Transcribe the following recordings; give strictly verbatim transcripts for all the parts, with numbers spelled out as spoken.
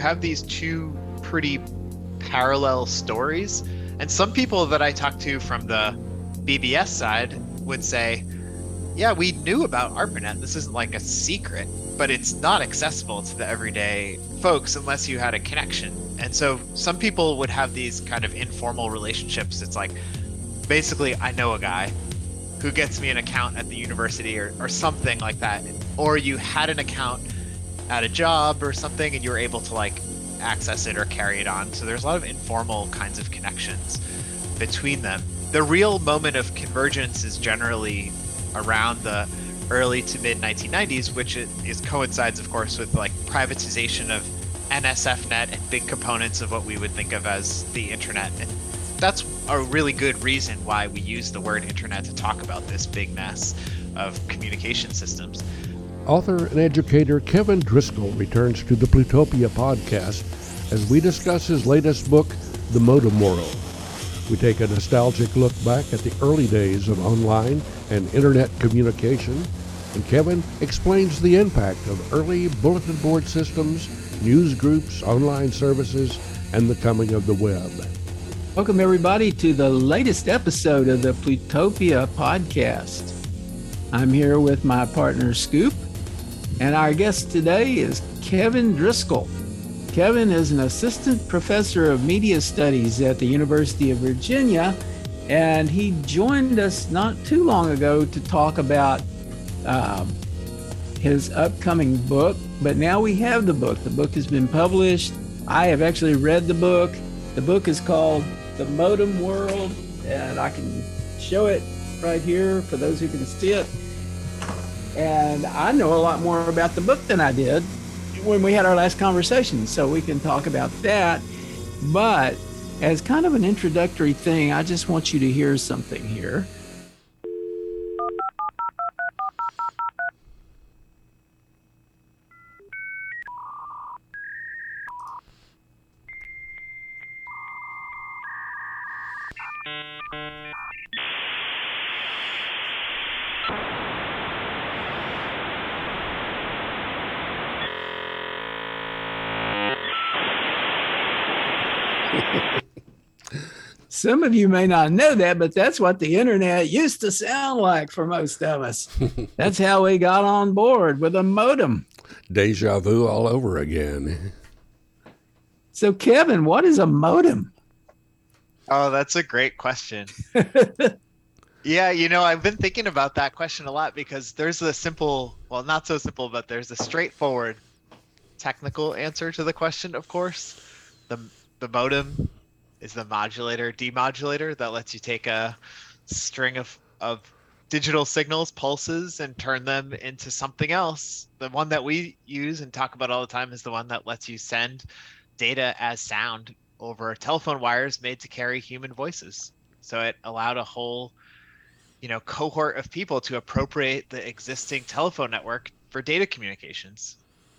have these two pretty parallel stories. And some people that I talk to from the B B S side would say, yeah, we knew about ARPANET. This isn't like a secret, but it's not accessible to the everyday folks unless you had a connection. And so some people would have these kind of informal relationships. It's like, basically, I know a guy who gets me an account at the university or, or something like that. Or you had an account at a job or something and you were able to like access it or carry it on. So there's a lot of informal kinds of connections between them. The real moment of convergence is generally around the early to mid nineteen nineties, which is coincides, of course, with like privatization of N S F net and big components of what we would think of as the internet. And that's a really good reason why we use the word internet to talk about this big mess of communication systems. Author and educator Kevin Driscoll returns to the Plutopia podcast as we discuss his latest book, The Modem World. We take a nostalgic look back at the early days of online and internet communication, and Kevin explains the impact of early bulletin board systems, news groups, online services, and the coming of the web. Welcome, everybody, to the latest episode of the Plutopia podcast. I'm here with my partner, Scoop, and our guest today is Kevin Driscoll. Kevin is an assistant professor of media studies at the University of Virginia, and he joined us not too long ago to talk about uh, his upcoming book. But now we have the book. The book has been published. I have actually read the book. The book is called The Modem World, and I can show it right here for those who can see it. And I know a lot more about the book than I did when we had our last conversation, so we can talk about that. But as kind of an introductory thing, I just want you to hear something here. Some of you may not know that, but that's what the internet used to sound like for most of us. That's how we got on board, with a modem. Deja vu all over again. So, Kevin, what is a modem? Oh, that's a great question. Yeah, you know, I've been thinking about that question a lot because there's a simple, well, not so simple, but there's a straightforward technical answer to the question, of course. The the modem is the modulator demodulator that lets you take a string of, of digital signals, pulses, and turn them into something else. The one that we use and talk about all the time is the one that lets you send data as sound over telephone wires made to carry human voices. So it allowed a whole, you know, cohort of people to appropriate the existing telephone network for data communications.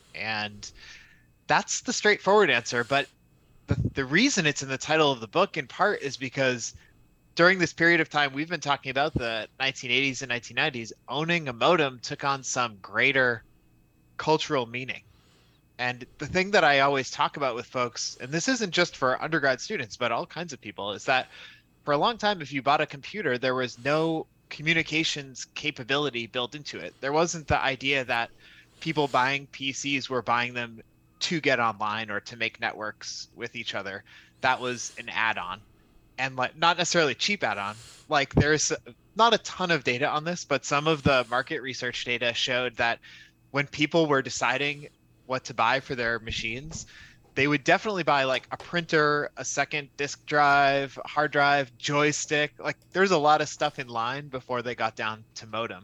And that's the straightforward answer. But the, the reason it's in the title of the book in part is because during this period of time we've been talking about, the nineteen eighties and nineteen nineties, owning a modem took on some greater cultural meaning. And the thing that I always talk about with folks, and this isn't just for undergrad students, but all kinds of people, is that for a long time, if you bought a computer, there was no communications capability built into it. There wasn't the idea that people buying P Cs were buying them to get online or to make networks with each other. That was an add-on, and like not necessarily cheap add-on. Like there's not a ton of data on this, but some of the market research data showed that when people were deciding what to buy for their machines, they would definitely buy like a printer, a second disk drive, hard drive, joystick. Like there's a lot of stuff in line before they got down to modem.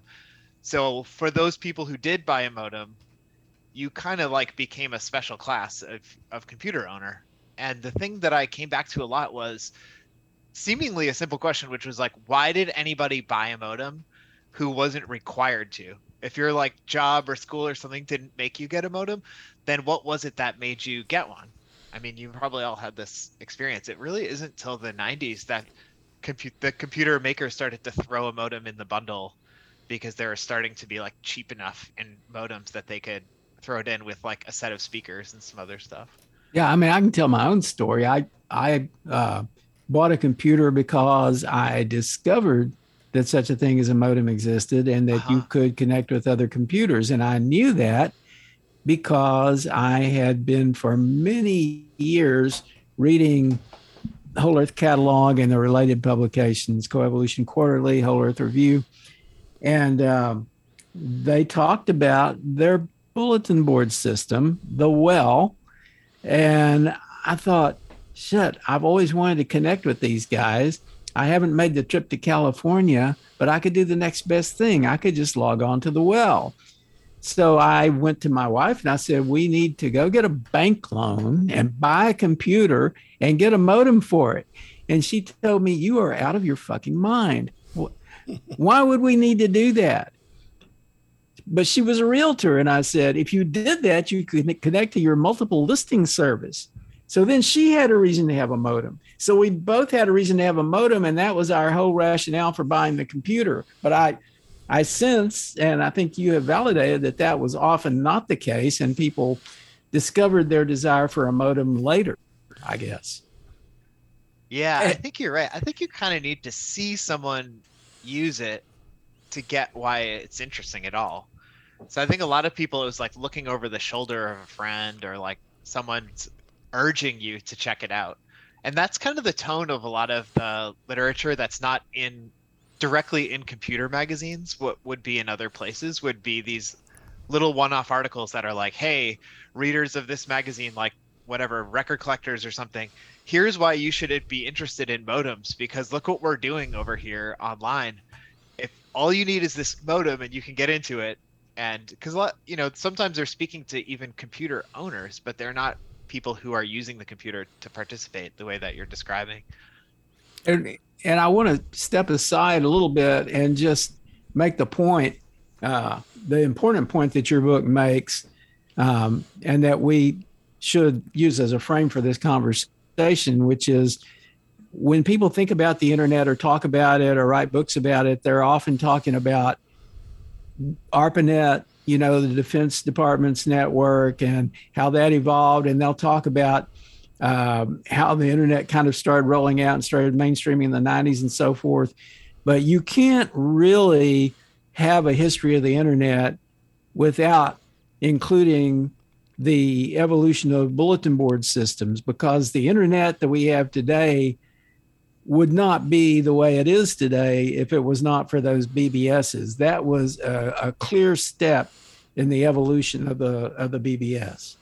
So for those people who did buy a modem, you kind of like became a special class of, of computer owner. And the thing that I came back to a lot was seemingly a simple question, which was like, why did anybody buy a modem who wasn't required to? If your like job or school or something didn't make you get a modem, then what was it that made you get one? I mean, you probably all had this experience. It really isn't till the nineties that compu- the computer makers started to throw a modem in the bundle because they were starting to be like cheap enough in modems that they could throw it in with like a set of speakers and some other stuff. Yeah, I mean, I can tell my own story. I I uh, bought a computer because I discovered that such a thing as a modem existed and that you Uh-huh. could connect with other computers. And I knew that because I had been for many years reading Whole Earth Catalog and the related publications, Coevolution Quarterly, Whole Earth Review. And um, they talked about their bulletin board system, the Well. And I thought, shit, I've always wanted to connect with these guys. I haven't made the trip to California, but I could do the next best thing. I could just log on to the Well. So I went to my wife and I said, we need to go get a bank loan and buy a computer and get a modem for it. And she told me, you are out of your fucking mind. Why would we need to do that? But she was a realtor. And I said, if you did that, you could connect to your multiple listing service. So then she had a reason to have a modem. So we both had a reason to have a modem. And that was our whole rationale for buying the computer. But I, I sense, and I think you have validated that that was often not the case. And people discovered their desire for a modem later, I guess. Yeah, I think you're right. I think you kind of need to see someone use it to get why it's interesting at all. So I think a lot of people, it was like looking over the shoulder of a friend or like someone's urging you to check it out. And that's kind of the tone of a lot of the literature that's not in directly in computer magazines. What would be in other places would be these little one-off articles that are like, hey, readers of this magazine, like whatever, record collectors or something, here's why you should be interested in modems, because look what we're doing over here online. If all you need is this modem and you can get into it, and because a lot, you know, sometimes they're speaking to even computer owners, but they're not people who are using the computer to participate the way that you're describing. And, and I want to step aside a little bit and just make the point, uh, the important point that your book makes, um, and that we should use as a frame for this conversation, which is when people think about the internet or talk about it or write books about it, they're often talking about ARPANET, you know, the Defense Department's network and how that evolved. And they'll talk about um, how the internet kind of started rolling out and started mainstreaming in the nineties and so forth. But you can't really have a history of the internet without including the evolution of bulletin board systems, because the internet that we have today would not be the way it is today if it was not for those B B Ss. That was a, a clear step in the evolution of the of the B B S.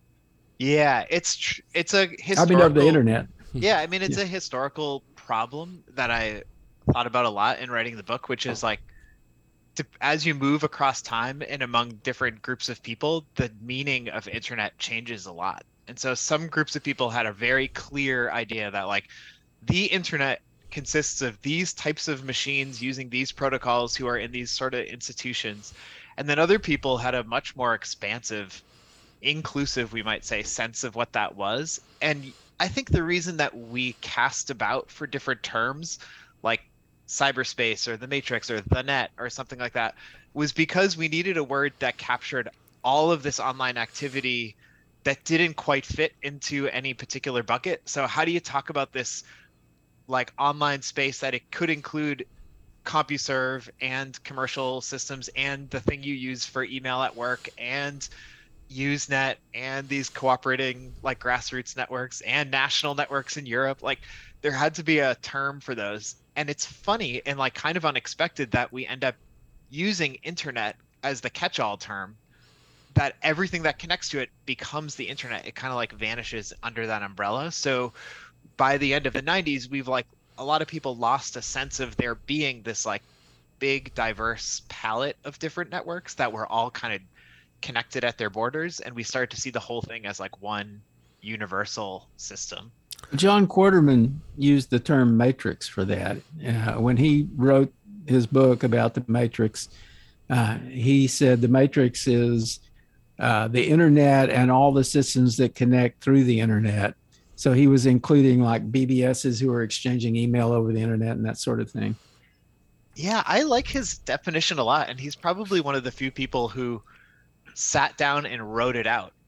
Yeah, it's tr- it's a historical. I mean, of the internet. Yeah, I mean, it's Yeah. a historical problem that I thought about a lot in writing the book, which is like, to, as you move across time and among different groups of people, the meaning of internet changes a lot. And so some groups of people had a very clear idea that like the internet consists of these types of machines using these protocols who are in these sort of institutions. And then other people had a much more expansive, inclusive, we might say, sense of what that was. And I think the reason that we cast about for different terms like cyberspace or the matrix or the net or something like that was because we needed a word that captured all of this online activity that didn't quite fit into any particular bucket. So how do you talk about this like online space that it could include CompuServe and commercial systems and the thing you use for email at work and Usenet and these cooperating like grassroots networks and national networks in Europe? Like there had to be a term for those. And it's funny and like kind of unexpected that we end up using internet as the catch-all term, that everything that connects to it becomes the internet. It kind of like vanishes under that umbrella. So by the end of the nineties, we've like a lot of people lost a sense of there being this like big diverse palette of different networks that were all kind of connected at their borders, and we started to see the whole thing as like one universal system. John Quarterman used the term matrix for that. Uh, when he wrote his book about the matrix, uh, he said the matrix is uh, the internet and all the systems that connect through the internet. So he was including like B B Ss who are exchanging email over the internet and that sort of thing. Yeah, I like his definition a lot, and he's probably one of the few people who sat down and wrote it out.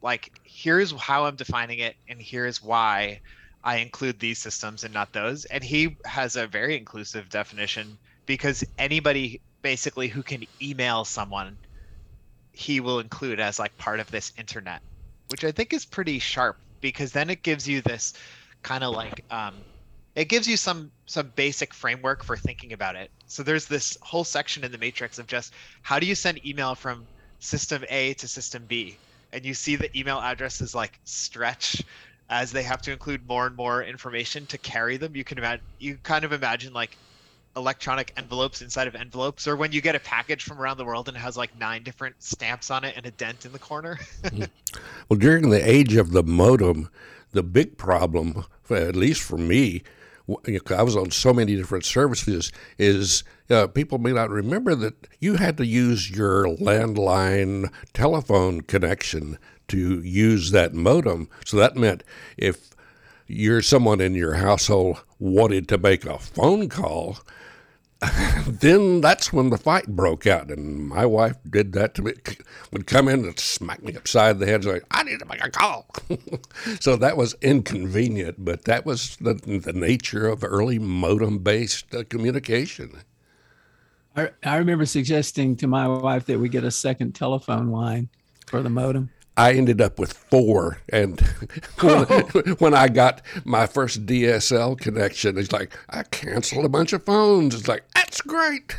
like, here's how I'm defining it, and here's why I include these systems and not those. And he has a very inclusive definition, because anybody basically who can email someone, he will include as like part of this internet, which I think is pretty sharp, because then it gives you this kind of like, um, it gives you some some basic framework for thinking about it. So there's this whole section in the matrix of just how do you send email from system A to system B, and you see the email addresses like stretch as they have to include more and more information to carry them. You can imagine, you kind of imagine like electronic envelopes inside of envelopes, or when you get a package from around the world and it has like nine different stamps on it and a dent in the corner. Well, during the age of the modem, the big problem, at least for me, I was on so many different services, is uh, people may not remember that you had to use your landline telephone connection to use that modem. So that meant if you're someone in your household wanted to make a phone call, then that's when the fight broke out. And my wife did that to me, would come in and smack me upside the head, like, I need to make a call. So that was inconvenient, but that was the, the nature of early modem-based uh, communication. I, I remember suggesting to my wife that we get a second telephone line for the modem. I ended up with four, and when, when I got my first D S L connection, it's like, I canceled a bunch of phones. It's like, that's great.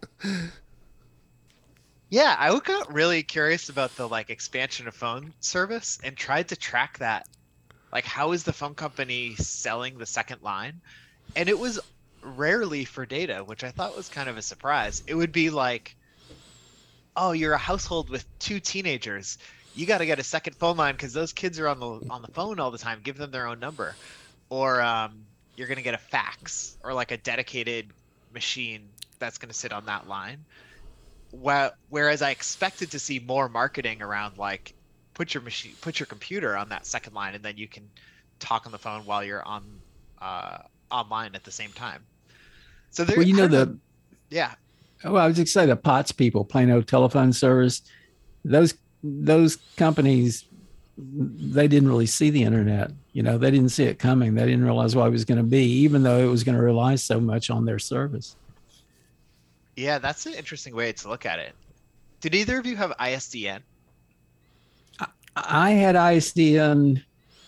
Yeah, I got really curious about the like expansion of phone service and tried to track that. Like, how is the phone company selling the second line? And it was rarely for data, which I thought was kind of a surprise. It would be like, oh, you're a household with two teenagers. You got to get a second phone line because those kids are on the on the phone all the time. Give them their own number. Or um, you're going to get a fax, or like a dedicated machine that's going to sit on that line. Whereas I expected to see more marketing around like, put your machine, put your computer on that second line, and then you can talk on the phone while you're on uh, online at the same time. So there, well, you know the yeah. Well, I was just saying the P O T S people, Plano Telephone Service, those those companies, they didn't really see the internet. You know, they didn't see it coming. They didn't realize what it was going to be, even though it was going to rely so much on their service. Yeah, that's an interesting way to look at it. Did either of you have I S D N? I, I had I S D N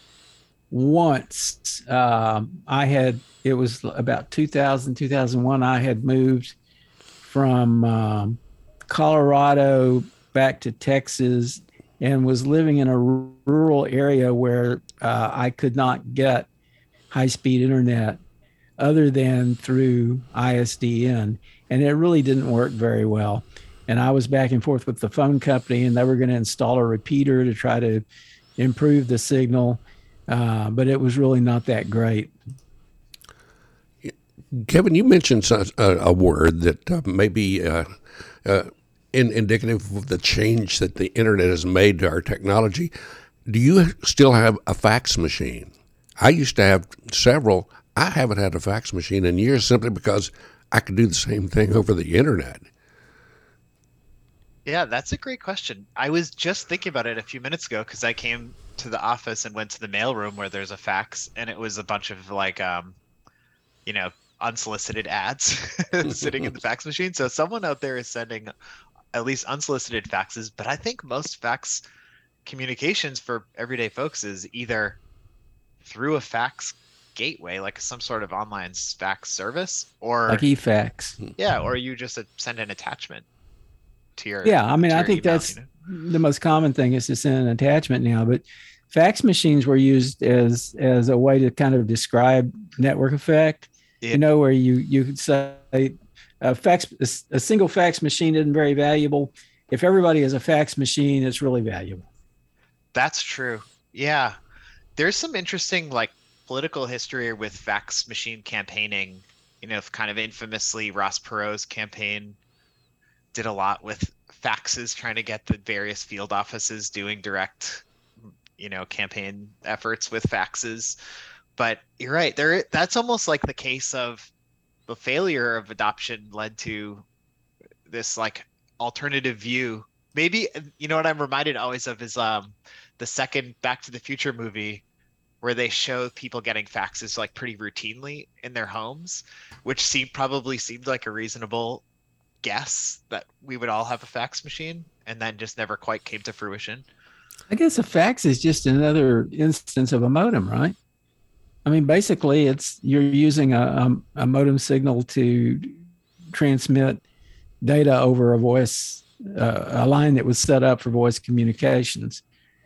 once. Um, I had, it was about two thousand, two thousand one. I had moved from um, Colorado back to Texas and was living in a r- rural area where uh, I could not get high-speed internet other than through I S D N. And it really didn't work very well. And I was back and forth with the phone company, and they were going to install a repeater to try to improve the signal. Uh, but it was really not that great. Kevin, you mentioned a, a word that uh, may be uh, uh, in, indicative of the change that the internet has made to our technology. Do you still have a fax machine? I used to have several. I haven't had a fax machine in years simply because I could do the same thing over the internet. Yeah, that's a great question. I was just thinking about it a few minutes ago because I came to the office and went to the mailroom where there's a fax, and it was a bunch of like, um, you know, unsolicited ads sitting in the fax machine. So someone out there is sending at least unsolicited faxes, but I think most fax communications for everyday folks is either through a fax gateway, like some sort of online fax service, or like e-fax. Yeah, or you just send an attachment to your yeah. I mean, I think email, that's you know? The most common thing is to send an attachment now. But fax machines were used as as a way to kind of describe network effect. Yeah. You know, where you you could say a fax a single fax machine isn't very valuable. If everybody has a fax machine, it's really valuable. That's true. Yeah, there's some interesting like political history with fax machine campaigning. You know, kind of infamously, Ross Perot's campaign did a lot with faxes, trying to get the various field offices doing direct, you know, campaign efforts with faxes. But you're right, there. That's almost like the case of the failure of adoption led to this like alternative view. Maybe, you know, what I'm reminded always of is um, the second Back to the Future movie, where they show people getting faxes like pretty routinely in their homes, which seemed probably seemed like a reasonable guess that we would all have a fax machine, and then just never quite came to fruition. I guess a fax is just another instance of a modem, right? I mean, basically, it's you're using a, a, a modem signal to transmit data over a voice, uh, a line that was set up for voice communications.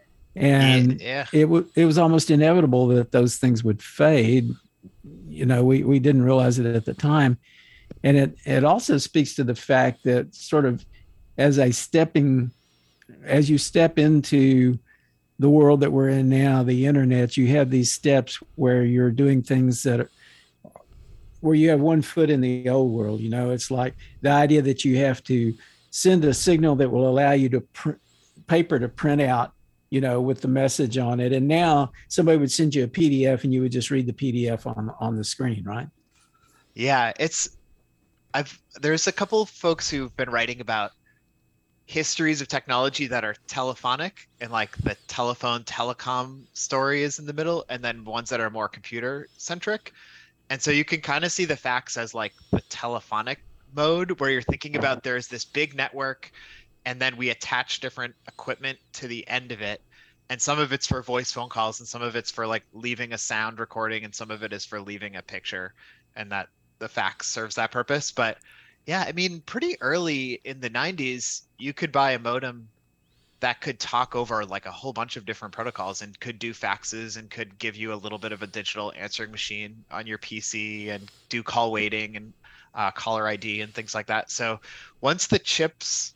And yeah, it, w- it was almost inevitable that those things would fade. You know, we, we didn't realize it at the time. And it, it also speaks to the fact that sort of as a stepping, as you step into the world that we're in now, the internet, you have these steps where you're doing things that are, where you have one foot in the old world. You know, it's like the idea that you have to send a signal that will allow you to print paper to print out, you know, with the message on it. And now somebody would send you a P D F and you would just read the P D F on, on the screen, right? Yeah, it's, I've, there's a couple of folks who've been writing about histories of technology that are telephonic, and like the telephone telecom story is in the middle, and then ones that are more computer centric. And so you can kind of see the fax as like the telephonic mode, where you're thinking about there's this big network, and then we attach different equipment to the end of it. And some of it's for voice phone calls, and some of it's for like leaving a sound recording, and some of it is for leaving a picture, and that the fax serves that purpose. But yeah, I mean, pretty early in the nineties, you could buy a modem that could talk over like a whole bunch of different protocols and could do faxes and could give you a little bit of a digital answering machine on your P C and do call waiting and uh, caller I D and things like that. So once the chips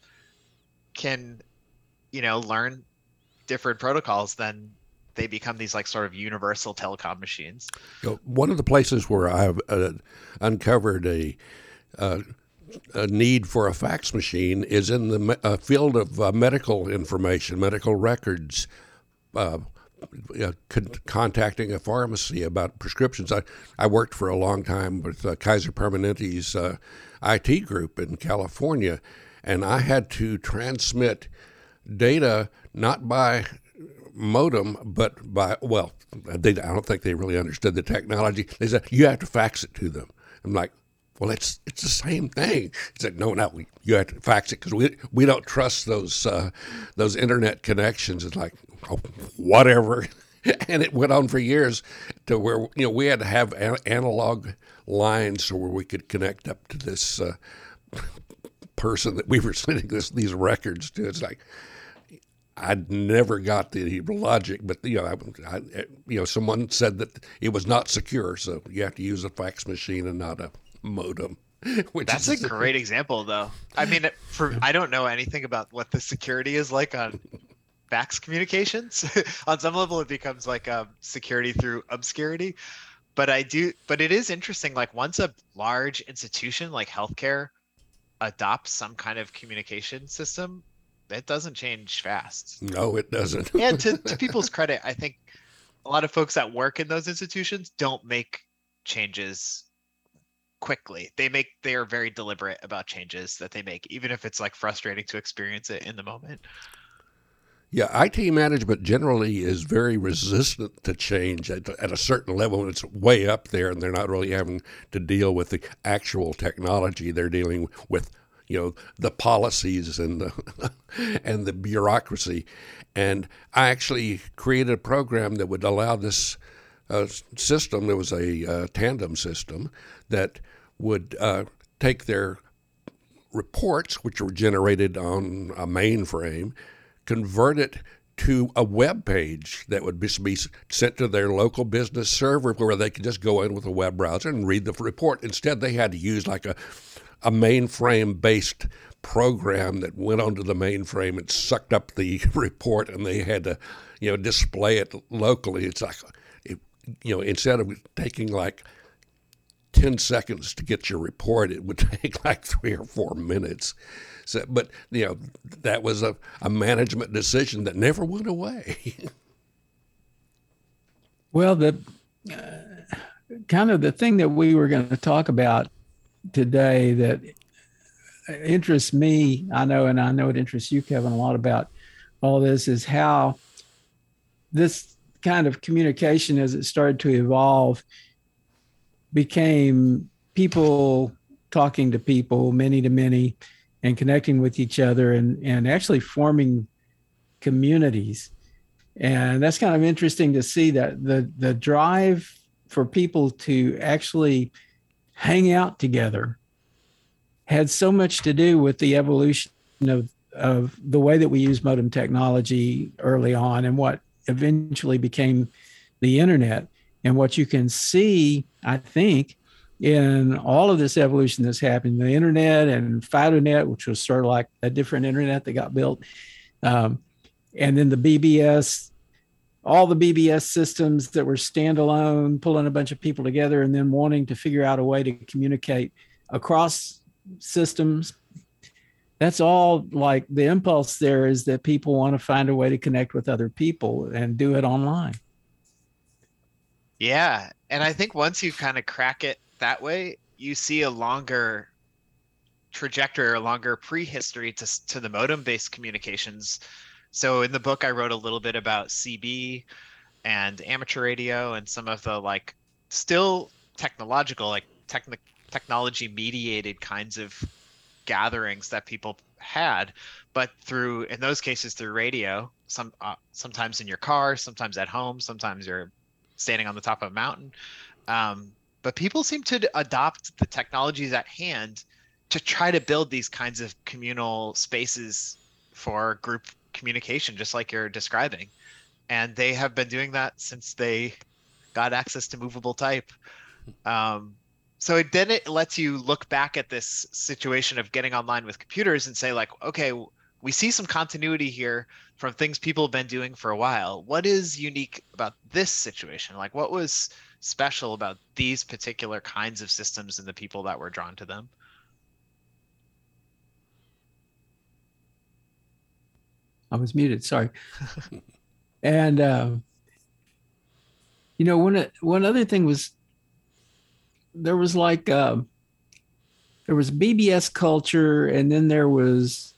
can, you know, learn different protocols, then they become these like sort of universal telecom machines. You know, one of the places where I've uh, uncovered a uh, a need for a fax machine is in the me- uh, field of uh, medical information, medical records, uh, uh, con- contacting a pharmacy about prescriptions. I, I worked for a long time with uh, Kaiser Permanente's uh, I T group in California, and I had to transmit data not by modem, but by, well, they, I don't think they really understood the technology. They said, you have to fax it to them. I'm like, well, it's it's the same thing. He said, no, no, we, you have to fax it because we we don't trust those uh, those internet connections. It's like, oh, whatever. And it went on for years to where, you know, we had to have an- analog lines so where we could connect up to this uh, person that we were sending this these records to. It's like, I never got the logic, but you know, I, I, you know, someone said that it was not secure, so you have to use a fax machine and not a modem. Which That's is, a great example, though. I mean, for I don't know anything about what the security is like on fax communications. On some level, it becomes like um, security through obscurity. But I do. But it is interesting. Like once a large institution like healthcare adopts some kind of communication system, it doesn't change fast. No, it doesn't. And to, to people's credit, I think a lot of folks that work in those institutions don't make changes quickly. They make they are very deliberate about changes that they make, even if it's like frustrating to experience it in the moment. Yeah, I T management generally is very resistant to change at, at a certain level. It's way up there, and they're not really having to deal with the actual technology. They're dealing with, you know, the policies and the and the bureaucracy. And I actually created a program that would allow this uh, system. There was a uh, tandem system that would uh, take their reports, which were generated on a mainframe, convert it to a web page that would be, be sent to their local business server where they could just go in with a web browser and read the report. Instead, they had to use like a, a mainframe-based program that went onto the mainframe and sucked up the report, and they had to, you know, display it locally. It's like, it, you know, instead of taking like ten seconds to get your report, it would take like three or four minutes. So, but, you know, that was a, a management decision that never went away. Well, the uh, kind of the thing that we were going to talk about today that interests me, I know, and I know it interests you, Kevin, a lot about all this is how this kind of communication, as it started to evolve, became people talking to people, many to many, and connecting with each other, and, and actually forming communities. And that's kind of interesting to see that the, the drive for people to actually hang out together had so much to do with the evolution of, of the way that we use modem technology early on and what eventually became the internet. And what you can see, I think, in all of this evolution that's happened, the internet and FidoNet, which was sort of like a different internet that got built, um, and then the B B S, all the B B S systems that were standalone, pulling a bunch of people together and then wanting to figure out a way to communicate across systems. That's all, like, the impulse there is that people want to find a way to connect with other people and do it online. Yeah. And I think once you kind of crack it that way, you see a longer trajectory or longer prehistory to, to the modem-based communications. So in the book, I wrote a little bit about C B and amateur radio and some of the like still technological, like techni- technology mediated kinds of gatherings that people had, but through, in those cases, through radio, some uh, sometimes in your car, sometimes at home, sometimes you're standing on the top of a mountain. Um, but people seem to adopt the technologies at hand to try to build these kinds of communal spaces for group communication, just like you're describing. And they have been doing that since they got access to movable type. Um, so it, then it lets you look back at this situation of getting online with computers and say, like, okay, we see some continuity here from things people have been doing for a while. What is unique about this situation? Like, what was special about these particular kinds of systems and the people that were drawn to them? I was muted, sorry. And, uh, you know, one, one other thing was, there was like, uh, there was B B S culture, and then there was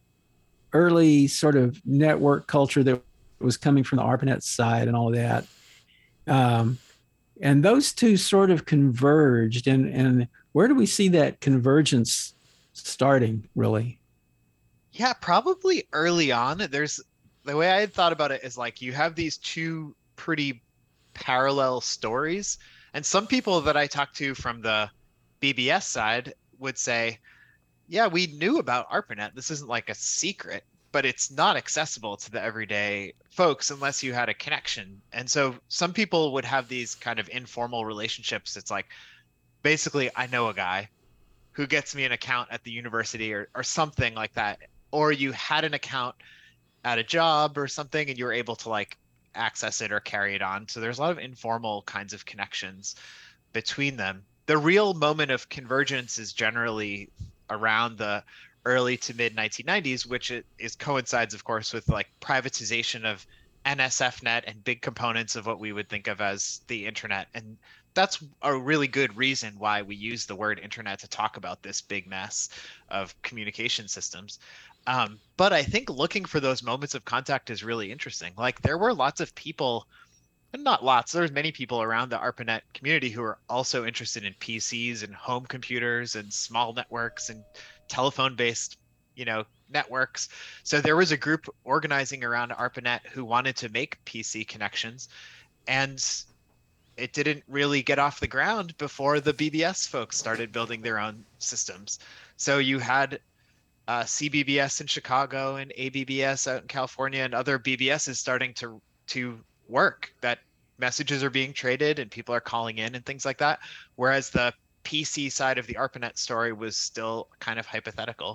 early sort of network culture that was coming from the ARPANET side and all of that. Um, and those two sort of converged. And, and where do we see that convergence starting, really? Yeah, probably early on. There's the way I had thought about it is like you have these two pretty parallel stories. And some people that I talked to from the B B S side would say, yeah, we knew about ARPANET. This isn't like a secret, but it's not accessible to the everyday folks unless you had a connection. And so some people would have these kind of informal relationships. It's like, basically, I know a guy who gets me an account at the university or, or something like that. Or you had an account at a job or something and you were able to like access it or carry it on. So there's a lot of informal kinds of connections between them. The real moment of convergence is generally around the early to mid nineteen nineties, which is coincides, of course, with like privatization of N S F net and big components of what we would think of as the internet. And that's a really good reason why we use the word internet to talk about this big mess of communication systems. Um, but I think looking for those moments of contact is really interesting. Like there were lots of people, and not lots, there's many people around the ARPANET community who are also interested in P Cs and home computers and small networks and telephone-based, you know, networks. So there was a group organizing around ARPANET who wanted to make P C connections, and it didn't really get off the ground before the B B S folks started building their own systems. So you had uh, C B B S in Chicago and A B B S out in California and other B B Ss starting to to work, that messages are being traded and people are calling in and things like that. Whereas the P C side of the ARPANET story was still kind of hypothetical.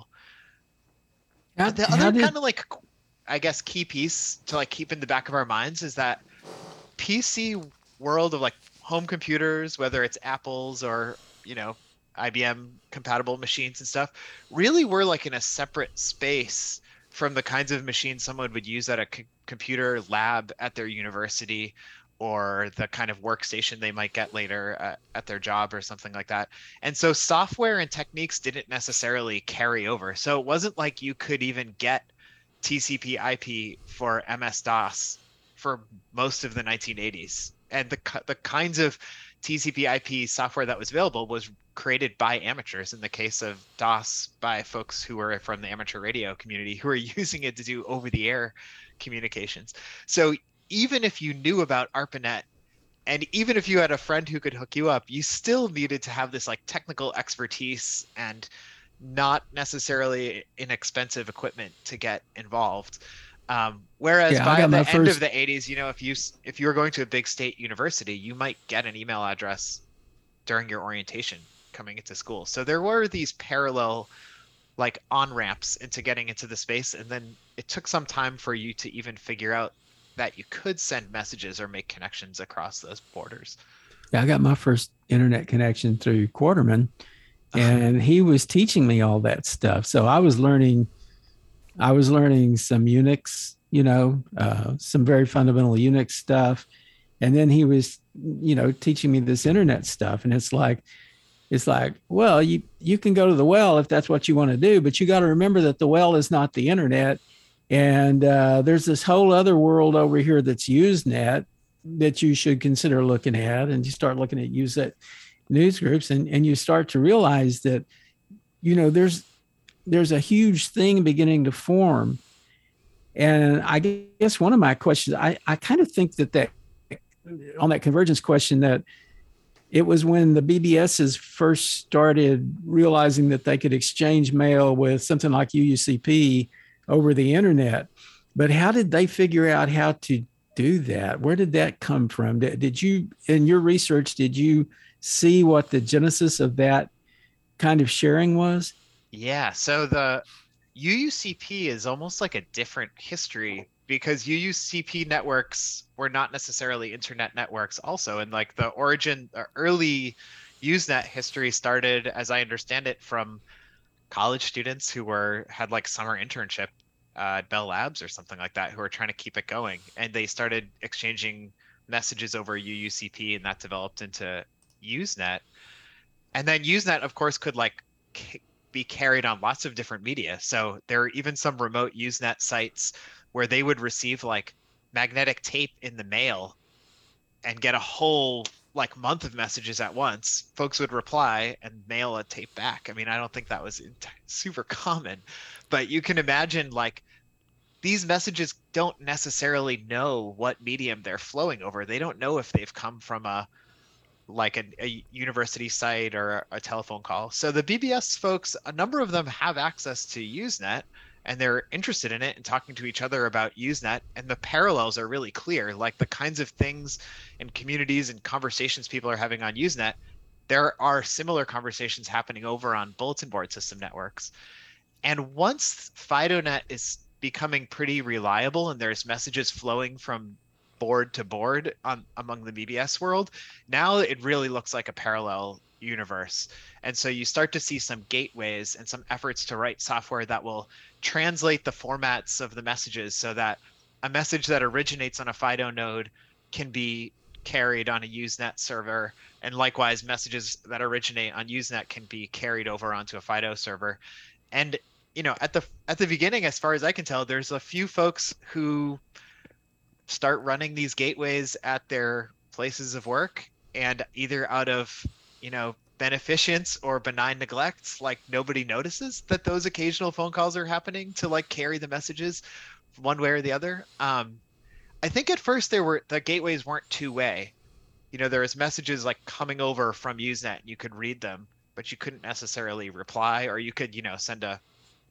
How, the how other did... kind of like, I guess, key piece to like keep in the back of our minds is that P C world of like home computers, whether it's Apple's or, you know, I B M compatible machines and stuff, really were like in a separate space from the kinds of machines someone would use at a c- computer lab at their university, or the kind of workstation they might get later uh, at their job or something like that. And so software and techniques didn't necessarily carry over. So it wasn't like you could even get T C P I P for M S DOS for most of the nineteen eighties. And the the kinds of T C P I P software that was available was created by amateurs. In the case of DOS, by folks who were from the amateur radio community who were using it to do over-the-air communications. So even if you knew about ARPANET, and even if you had a friend who could hook you up, you still needed to have this like technical expertise and not necessarily inexpensive equipment to get involved. Um, whereas Yeah, I by got the my end first- of the eighties, you know, if you if you were going to a big state university, you might get an email address during your orientation coming into school. So there were these parallel like on ramps into getting into the space, and then it took some time for you to even figure out that you could send messages or make connections across those borders. Yeah, I got my first internet connection through Quarterman, and he was teaching me all that stuff. So I was learning, I was learning some Unix, you know, uh, some very fundamental Unix stuff. And then he was, you know, teaching me this internet stuff. And it's like, it's like, well, you, you can go to the well if that's what you want to do, but you got to remember that the well is not the internet. And uh, there's this whole other world over here that's Usenet that you should consider looking at. And you start looking at Usenet news groups, and, and you start to realize that, you know, there's there's a huge thing beginning to form. And I guess one of my questions, I, I kind of think that that on that convergence question, that it was when the B B Ss first started realizing that they could exchange mail with something like U U C P over the internet. But how did they figure out how to do that? Where did that come from? Did, did you, in your research, did you see what the genesis of that kind of sharing was? Yeah, so the U U C P is almost like a different history, because U U C P networks were not necessarily internet networks also. And like the origin, the early Usenet history started, as I understand it, from college students who were had like summer internship uh, at Bell Labs or something like that, who were trying to keep it going. And they started exchanging messages over U U C P, and that developed into Usenet. And then Usenet, of course, could like c- be carried on lots of different media. So there are even some remote Usenet sites where they would receive like magnetic tape in the mail and get a whole like month of messages at once. Folks would reply and mail a tape back. I mean, I don't think that was super common, but you can imagine like these messages don't necessarily know what medium they're flowing over. They don't know if they've come from a like a, a university site or a, a telephone call. So the B B S folks, a number of them have access to Usenet, and they're interested in it and talking to each other about Usenet. And the parallels are really clear, like the kinds of things and communities and conversations people are having on Usenet. There are similar conversations happening over on bulletin board system networks. And once FidoNet is becoming pretty reliable and there's messages flowing from board to board on among the B B S world, now it really looks like a parallel universe. And so you start to see some gateways and some efforts to write software that will translate the formats of the messages so that a message that originates on a Fido node can be carried on a Usenet server, and likewise messages that originate on Usenet can be carried over onto a Fido server. And you know, at the at the beginning, as far as I can tell, there's a few folks who start running these gateways at their places of work, and either out of, you know, beneficence or benign neglect, like nobody notices that those occasional phone calls are happening to like carry the messages one way or the other. Um, I think at first there were the gateways weren't two way. You know, there was messages like coming over from Usenet, and you could read them, but you couldn't necessarily reply, or you could, you know, send a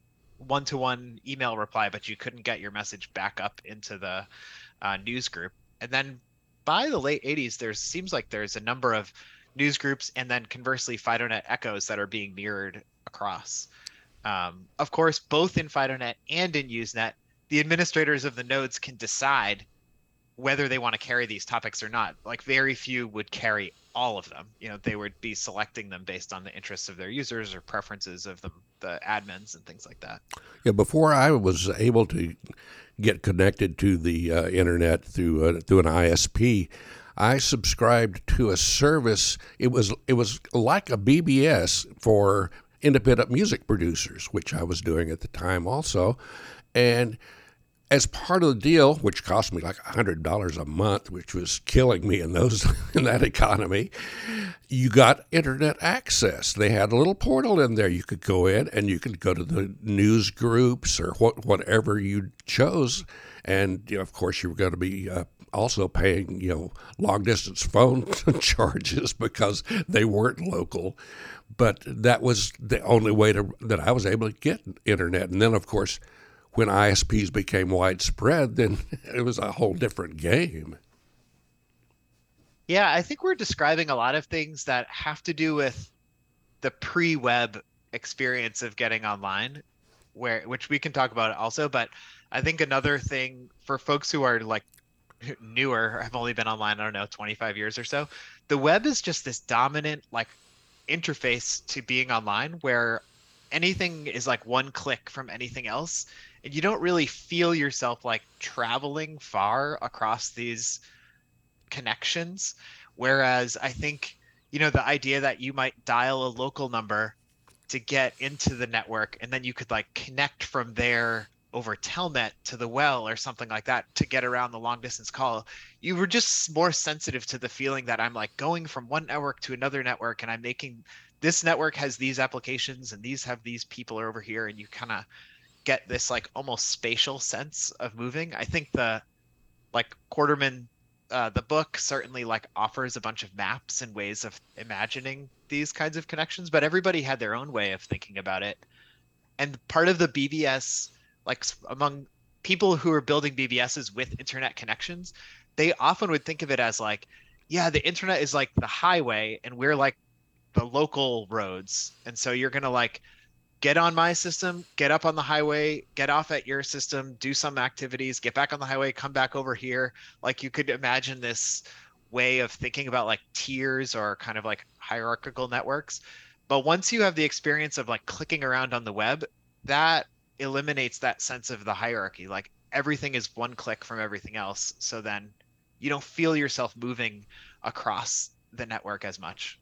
one-to-one email reply, but you couldn't get your message back up into the uh, news group. And then by the late eighties, there seems like there's a number of news groups and then conversely FidoNet echoes that are being mirrored across. Um, of course, both in FidoNet and in Usenet, the administrators of the nodes can decide whether they want to carry these topics or not. Like very few would carry all of them. You know, they would be selecting them based on the interests of their users or preferences of the, the admins and things like that. Yeah, before I was able to get connected to the uh, internet through uh, through an I S P, I subscribed to a service. It was it was like a B B S for independent music producers, which I was doing at the time also, and as part of the deal, which cost me like one hundred dollars a month, which was killing me in those in that economy, you got internet access. They had a little portal in there. You could go in and you could go to the news groups or what, whatever you chose. And, you know, of course, you were going to be uh, also paying, you know, long-distance phone charges because they weren't local. But that was the only way to, that I was able to get internet. And then, of course, when I S Ps became widespread, then it was a whole different game. Yeah, I think we're describing a lot of things that have to do with the pre-web experience of getting online, where which we can talk about also. But I think another thing for folks who are like newer, have only been online, I don't know, twenty-five years or so, the web is just this dominant like interface to being online where anything is like one click from anything else. And you don't really feel yourself like traveling far across these connections. Whereas I think, you know, the idea that you might dial a local number to get into the network and then you could like connect from there over Telnet to the well or something like that to get around the long distance call, you were just more sensitive to the feeling that I'm like going from one network to another network and I'm making, this network has these applications and these have these people are over here, and you kind of get this like almost spatial sense of moving. I think the like Quarterman, uh, the book certainly like offers a bunch of maps and ways of imagining these kinds of connections, but everybody had their own way of thinking about it. And part of the B B S, like among people who are building B B Ss with internet connections, they often would think of it as like, yeah, the internet is like the highway and we're like the local roads. And so you're going to like get on my system, get up on the highway, get off at your system, do some activities, get back on the highway, come back over here. Like you could imagine this way of thinking about like tiers or kind of like hierarchical networks. But once you have the experience of like clicking around on the web, that eliminates that sense of the hierarchy. Like everything is one click from everything else. So then you don't feel yourself moving across the network as much.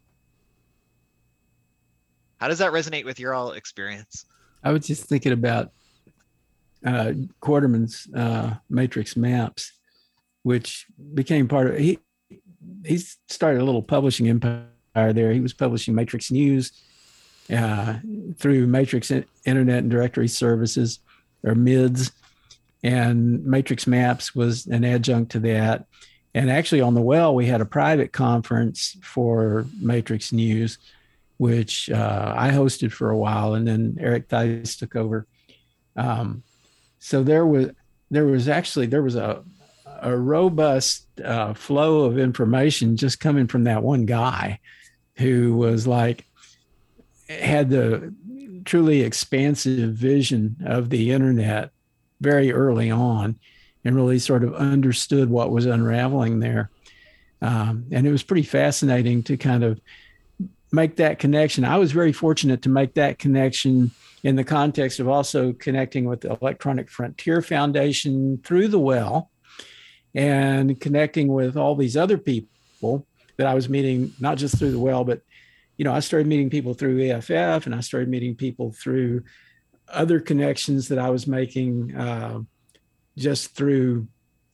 How does that resonate with your all experience? I was just thinking about uh, Quarterman's uh, matrix maps, which became part of, he, he started a little publishing empire there. He was publishing Matrix News uh, through Matrix Internet and Directory Services, or M I D S, and Matrix Maps was an adjunct to that. And actually on the well, we had a private conference for Matrix News, which uh, I hosted for a while, and then Eric Theis took over. Um, so there was there was actually there was a a robust uh, flow of information just coming from that one guy, who was like had the truly expansive vision of the internet very early on, and really sort of understood what was unraveling there. Um, and it was pretty fascinating to kind of make that connection. I was very fortunate to make that connection in the context of also connecting with the Electronic Frontier Foundation through the well, and connecting with all these other people that I was meeting, not just through the well, but, you know, I started meeting people through E F F, and I started meeting people through other connections that I was making uh, just through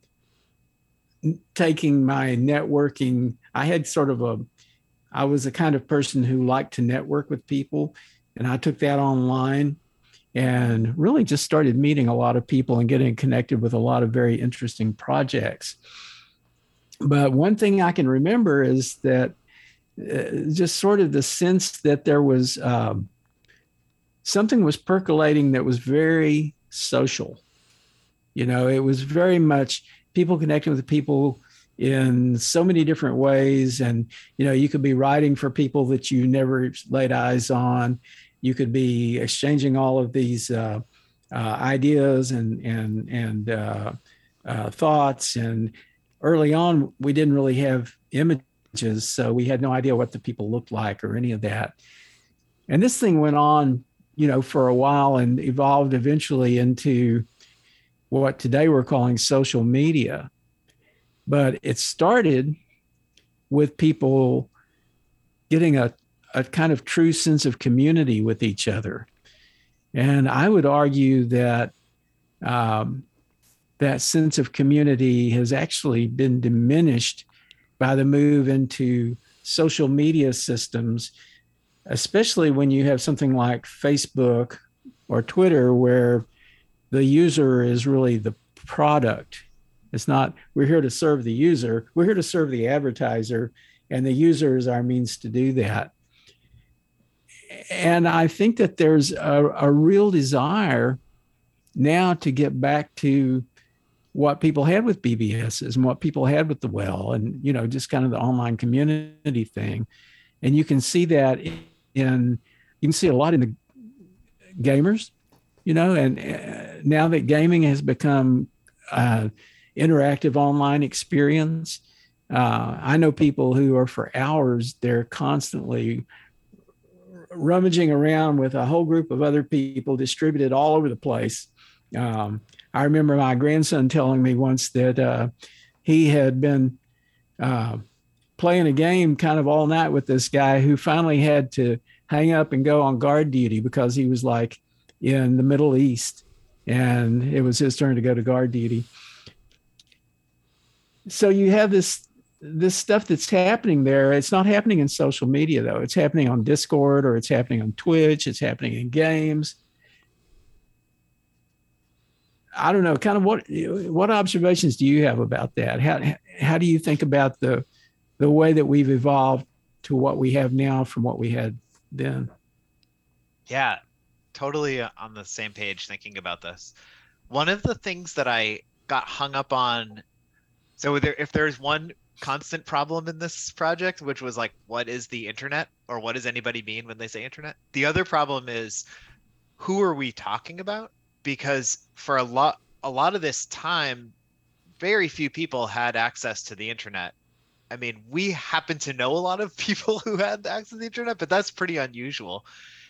taking my networking. I had sort of a I was the kind of person who liked to network with people, and I took that online and really just started meeting a lot of people and getting connected with a lot of very interesting projects. But one thing I can remember is that uh, just sort of the sense that there was um, something was percolating that was very social. You know, it was very much people connecting with people in so many different ways. And, you know, you could be writing for people that you never laid eyes on. You could be exchanging all of these uh, uh, ideas and, and, and uh, uh, thoughts. And early on, we didn't really have images, so we had no idea what the people looked like or any of that. And this thing went on, you know, for a while and evolved eventually into what today we're calling social media. But it started with people getting a, a kind of true sense of community with each other. And I would argue that um, that sense of community has actually been diminished by the move into social media systems, especially when you have something like Facebook or Twitter, where the user is really the product. It's not, we're here to serve the user, we're here to serve the advertiser, and the user is our means to do that. And I think that there's a, a real desire now to get back to what people had with B B Ss and what people had with the well, and, you know, just kind of the online community thing. And you can see that in, you can see a lot in the gamers, you know, and uh, now that gaming has become uh, interactive online experience, uh, I know people who are for hours, they're constantly rummaging around with a whole group of other people distributed all over the place. Um, I remember my grandson telling me once that uh, he had been uh, playing a game kind of all night with this guy who finally had to hang up and go on guard duty because he was like in the Middle East and it was his turn to go to guard duty. So you have this this stuff that's happening there. It's not happening in social media, though. It's happening on Discord, or it's happening on Twitch. It's happening in games. I don't know, kind of what what observations do you have about that? How how do you think about the the way that we've evolved to what we have now from what we had then? Yeah, totally on the same page thinking about this. One of the things that I got hung up on, so there, if there's one constant problem in this project, which was like, what is the internet, or what does anybody mean when they say internet? The other problem is, who are we talking about? Because for a lot a lot of this time, very few people had access to the internet. I mean, we happen to know a lot of people who had access to the internet, but that's pretty unusual.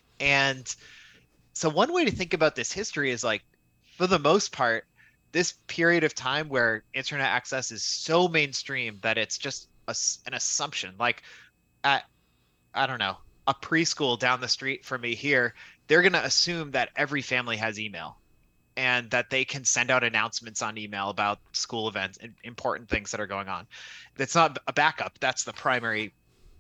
And so one way to think about this history is like, for the most part, this period of time where internet access is so mainstream that it's just a, an assumption. Like at, I don't know, a preschool down the street from me here, they're going to assume that every family has email and that they can send out announcements on email about school events and important things that are going on. That's not a backup. That's the primary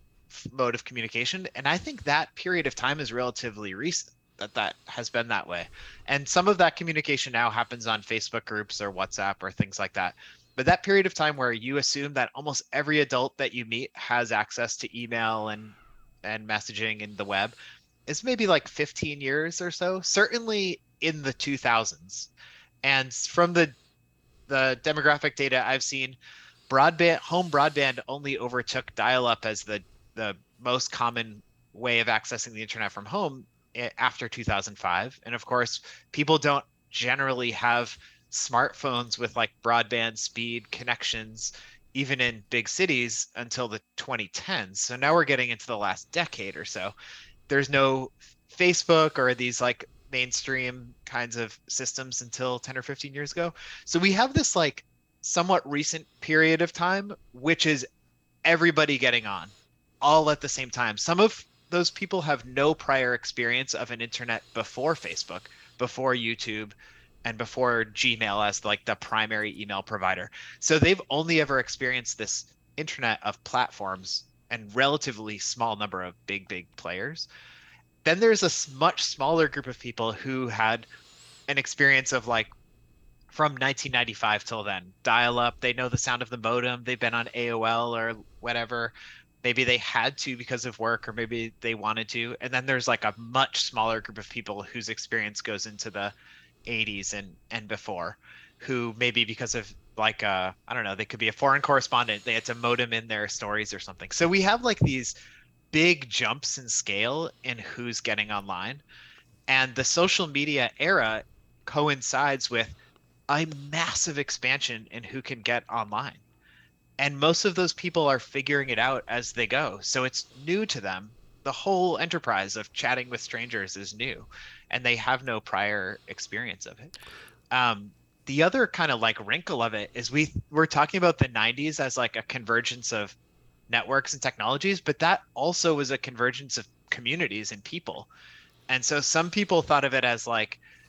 mode of communication. And I think that period of time is relatively recent that that has been that way. And some of that communication now happens on Facebook groups or WhatsApp or things like that. But that period of time where you assume that almost every adult that you meet has access to email and and messaging in the web is maybe like fifteen years or so, certainly in the two thousands. And from the the demographic data I've seen, broadband home broadband only overtook dial-up as the the most common way of accessing the internet from home after two thousand five. And of course, people don't generally have smartphones with like broadband speed connections even in big cities until the twenty tens. So now we're getting into the last decade or so. There's no Facebook or these like mainstream kinds of systems until ten or fifteen years ago. So we have this like somewhat recent period of time, which is everybody getting on all at the same time. Some of those people have no prior experience of an internet before Facebook, before YouTube, and before Gmail as like the primary email provider. So they've only ever experienced this internet of platforms and relatively small number of big, big players. Then there's a much smaller group of people who had an experience of like from nineteen ninety-five till then, dial up, they know the sound of the modem, they've been on A O L or whatever. Maybe they had to because of work, or maybe they wanted to. And then there's like a much smaller group of people whose experience goes into the eighties and and before, who maybe because of like uh I don't know, they could be a foreign correspondent, they had to modem in their stories or something. So we have like these big jumps in scale in who's getting online, and the social media era coincides with a massive expansion in who can get online, and most of those people are figuring it out as they go. So it's new to them. The whole enterprise of chatting with strangers is new, and they have no prior experience of it. Um, the other kind of like wrinkle of it is we we're talking about the nineties as like a convergence of networks and technologies, but that also was a convergence of communities and people. And so some people thought of it as like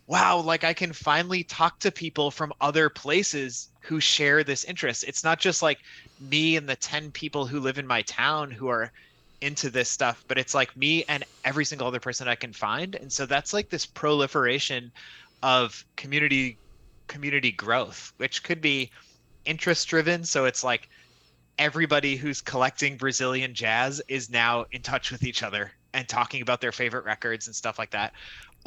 wow, like I can finally talk to people from other places who share this interest. It's not just like me and the ten people who live in my town who are into this stuff, but it's like me and every single other person I can find. And so that's like this proliferation of community community growth, which could be interest driven. So it's like everybody who's collecting Brazilian jazz is now in touch with each other and talking about their favorite records and stuff like that.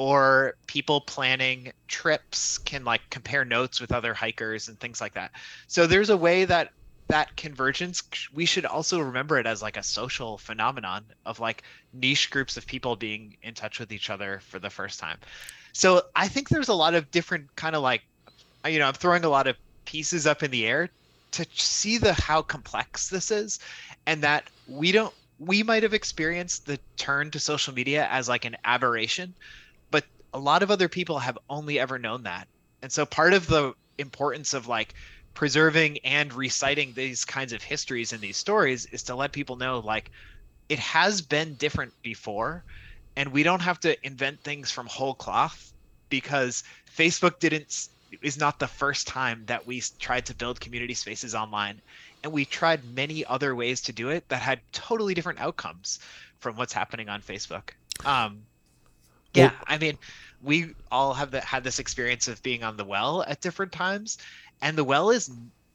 Or people planning trips can like compare notes with other hikers and things like that. So there's a way that that convergence, we should also remember it as like a social phenomenon of like niche groups of people being in touch with each other for the first time. So I think there's a lot of different kind of like, you know, I'm throwing a lot of pieces up in the air to see the how complex this is, and that we don't, we might have experienced the turn to social media as like an aberration, but a lot of other people have only ever known that. And so part of the importance of like preserving and reciting these kinds of histories and these stories is to let people know like it has been different before, and we don't have to invent things from whole cloth, because Facebook didn't is not the first time that we tried to build community spaces online, and we tried many other ways to do it that had totally different outcomes from what's happening on Facebook. Um, yeah, well, I mean, we all have the, had this experience of being on the Well at different times, and the Well is,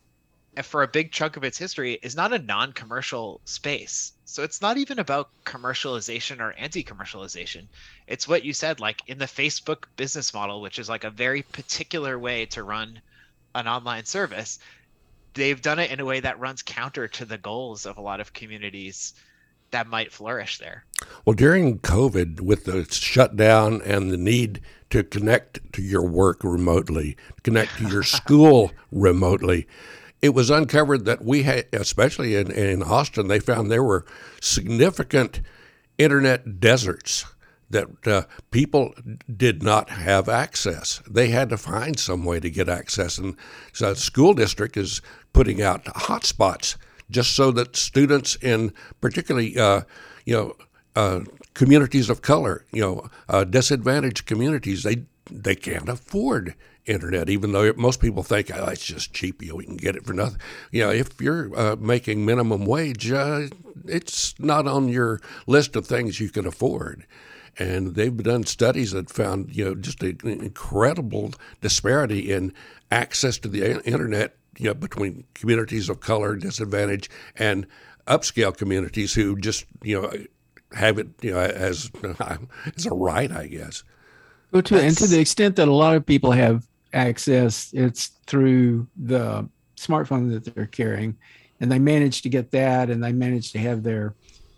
for a big chunk of its history, is not a non-commercial space. So it's not even about commercialization or anti-commercialization. It's what you said, like in the Facebook business model, which is like a very particular way to run an online service. They've done it in a way that runs counter to the goals of a lot of communities that might flourish there. Well, during COVID, with the shutdown and the need to connect to your work remotely, connect to your school remotely, it was uncovered that we had, especially in, in Austin, they found there were significant internet deserts that uh, people did not have access. They had to find some way to get access. And so the school district is putting out hotspots just so that students in particularly, uh, you know, uh, communities of color, you know, uh, disadvantaged communities, they they can't afford internet, even though most people think, oh, it's just cheap, you know, we can get it for nothing. You know, if you're uh, making minimum wage, uh, it's not on your list of things you can afford. And they've done studies that found, you know, just an incredible disparity in access to the internet, you know, between communities of color, disadvantaged, and upscale communities who just, you know, have it, you know, as as a right, I guess. Well, to, and to the extent that a lot of people have access, it's through the smartphone that they're carrying, and they manage to get that, and they manage to have their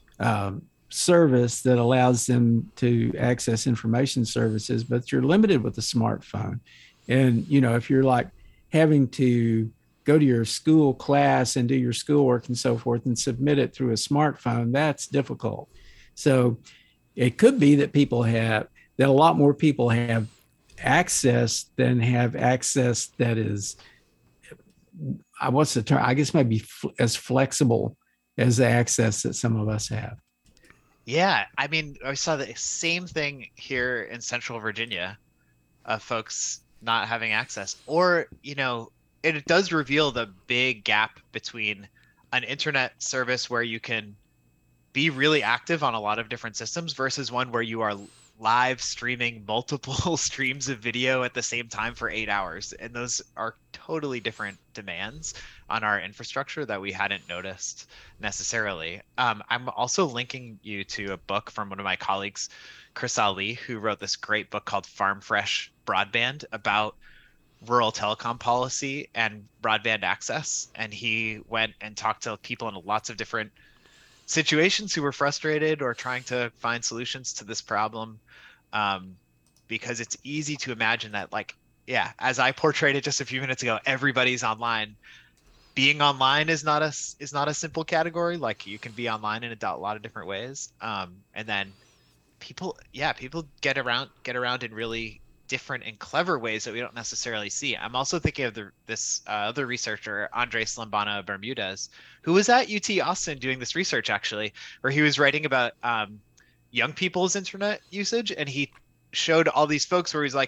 um, service that allows them to access information services, but you're limited with the smartphone. And, you know, if you're like having to go to your school class and do your schoolwork and so forth and submit it through a smartphone, that's difficult. So it could be that people have, that a lot more people have access than have access that is, what's the term? I guess maybe as flexible as the access that some of us have. Yeah, I mean, I saw the same thing here in Central Virginia, of folks not having access. Or, you know, it, it does reveal the big gap between an internet service where you can be really active on a lot of different systems versus one where you are live streaming multiple streams of video at the same time for eight hours. And those are totally different demands on our infrastructure that we hadn't noticed necessarily. Um, I'm also linking you to a book from one of my colleagues, Chris Ali, who wrote this great book called Farm Fresh Broadband about rural telecom policy and broadband access. And he went and talked to people in lots of different situations who were frustrated or trying to find solutions to this problem. Um, because it's easy to imagine that, like, yeah, as I portrayed it just a few minutes ago, everybody's online. Being online is not a is not a simple category. Like, you can be online in a lot of different ways. Um, and then people, yeah, people get around get around in really different and clever ways that we don't necessarily see. I'm also thinking of the, this uh, other researcher, Andres Lambana Bermudez, who was at U T Austin doing this research, actually, where he was writing about um, young people's internet usage. And he showed all these folks where he's like,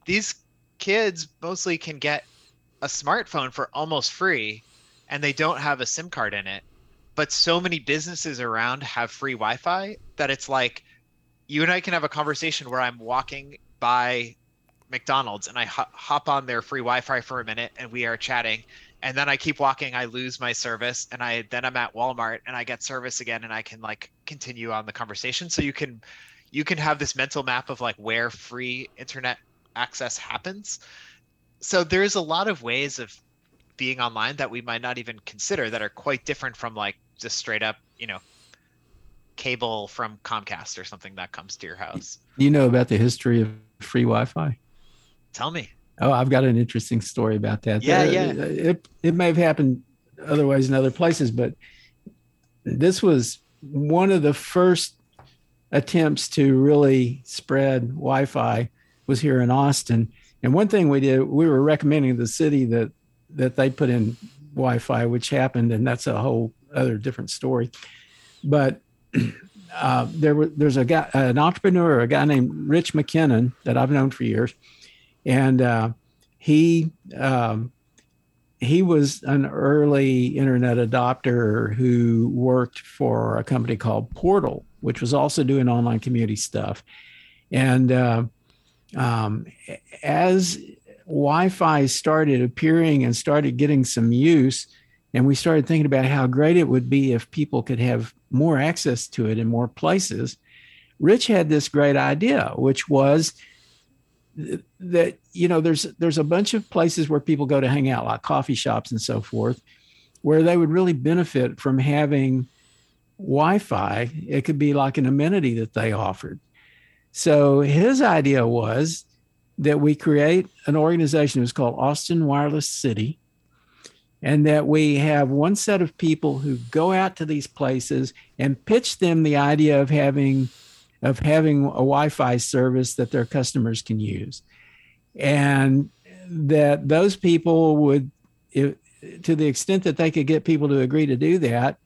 these kids mostly can get a smartphone for almost free, and they don't have a SIM card in it. But so many businesses around have free Wi-Fi that it's like you and I can have a conversation where I'm walking by McDonald's and I ho- hop on their free Wi-Fi for a minute and we are chatting, and then I keep walking, I lose my service, and I then I'm at Walmart and I get service again, and I can like continue on the conversation. So you can you can have this mental map of like where free internet access happens. So there's a lot of ways of being online that we might not even consider that are quite different from like just straight up, you know, cable from Comcast or something that comes to your house. You know about the history of free Wi-Fi? Tell me. Oh, I've got an interesting story about that. Yeah, uh, yeah. It, it may have happened other ways in other places, but this was one of the first attempts to really spread Wi-Fi was here in Austin. And one thing we did, we were recommending to the city that that they put in Wi-Fi, which happened, and that's a whole other different story. But uh, there was there's a guy, an entrepreneur, a guy named Rich McKinnon that I've known for years, and uh, he um, he was an early internet adopter who worked for a company called Portal, which was also doing online community stuff. And uh, um, as Wi-Fi started appearing and started getting some use, and we started thinking about how great it would be if people could have more access to it in more places, Rich had this great idea, which was that, you know, there's there's a bunch of places where people go to hang out, like coffee shops and so forth, where they would really benefit from having Wi-Fi. It could be like an amenity that they offered. So his idea was that we create an organization that was called Austin Wireless City, and that we have one set of people who go out to these places and pitch them the idea of having of having a Wi-Fi service that their customers can use. And that those people would, if, to the extent that they could get people to agree to do that,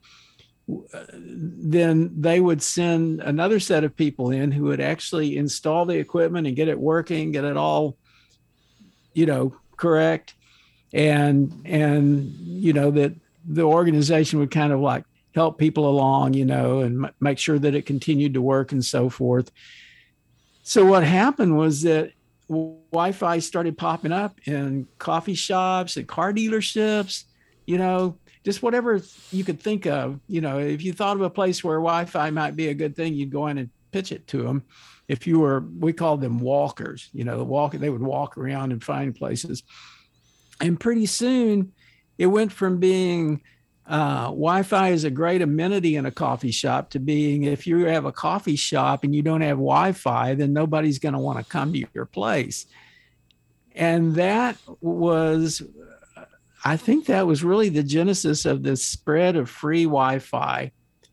then they would send another set of people in who would actually install the equipment and get it working, get it all, you know, correct. And, and, you know, that the organization would kind of like help people along, you know, and m- make sure that it continued to work and so forth. So what happened was that Wi-Fi started popping up in coffee shops and car dealerships, you know, just whatever you could think of. You know, if you thought of a place where Wi-Fi might be a good thing, you'd go in and pitch it to them. If you were, we called them walkers, you know, the walk, they would walk around and find places. And pretty soon it went from being uh, Wi-Fi is a great amenity in a coffee shop to being, if you have a coffee shop and you don't have Wi-Fi, then nobody's going to want to come to your place. And that was, I think that was really the genesis of this spread of free Wi-Fi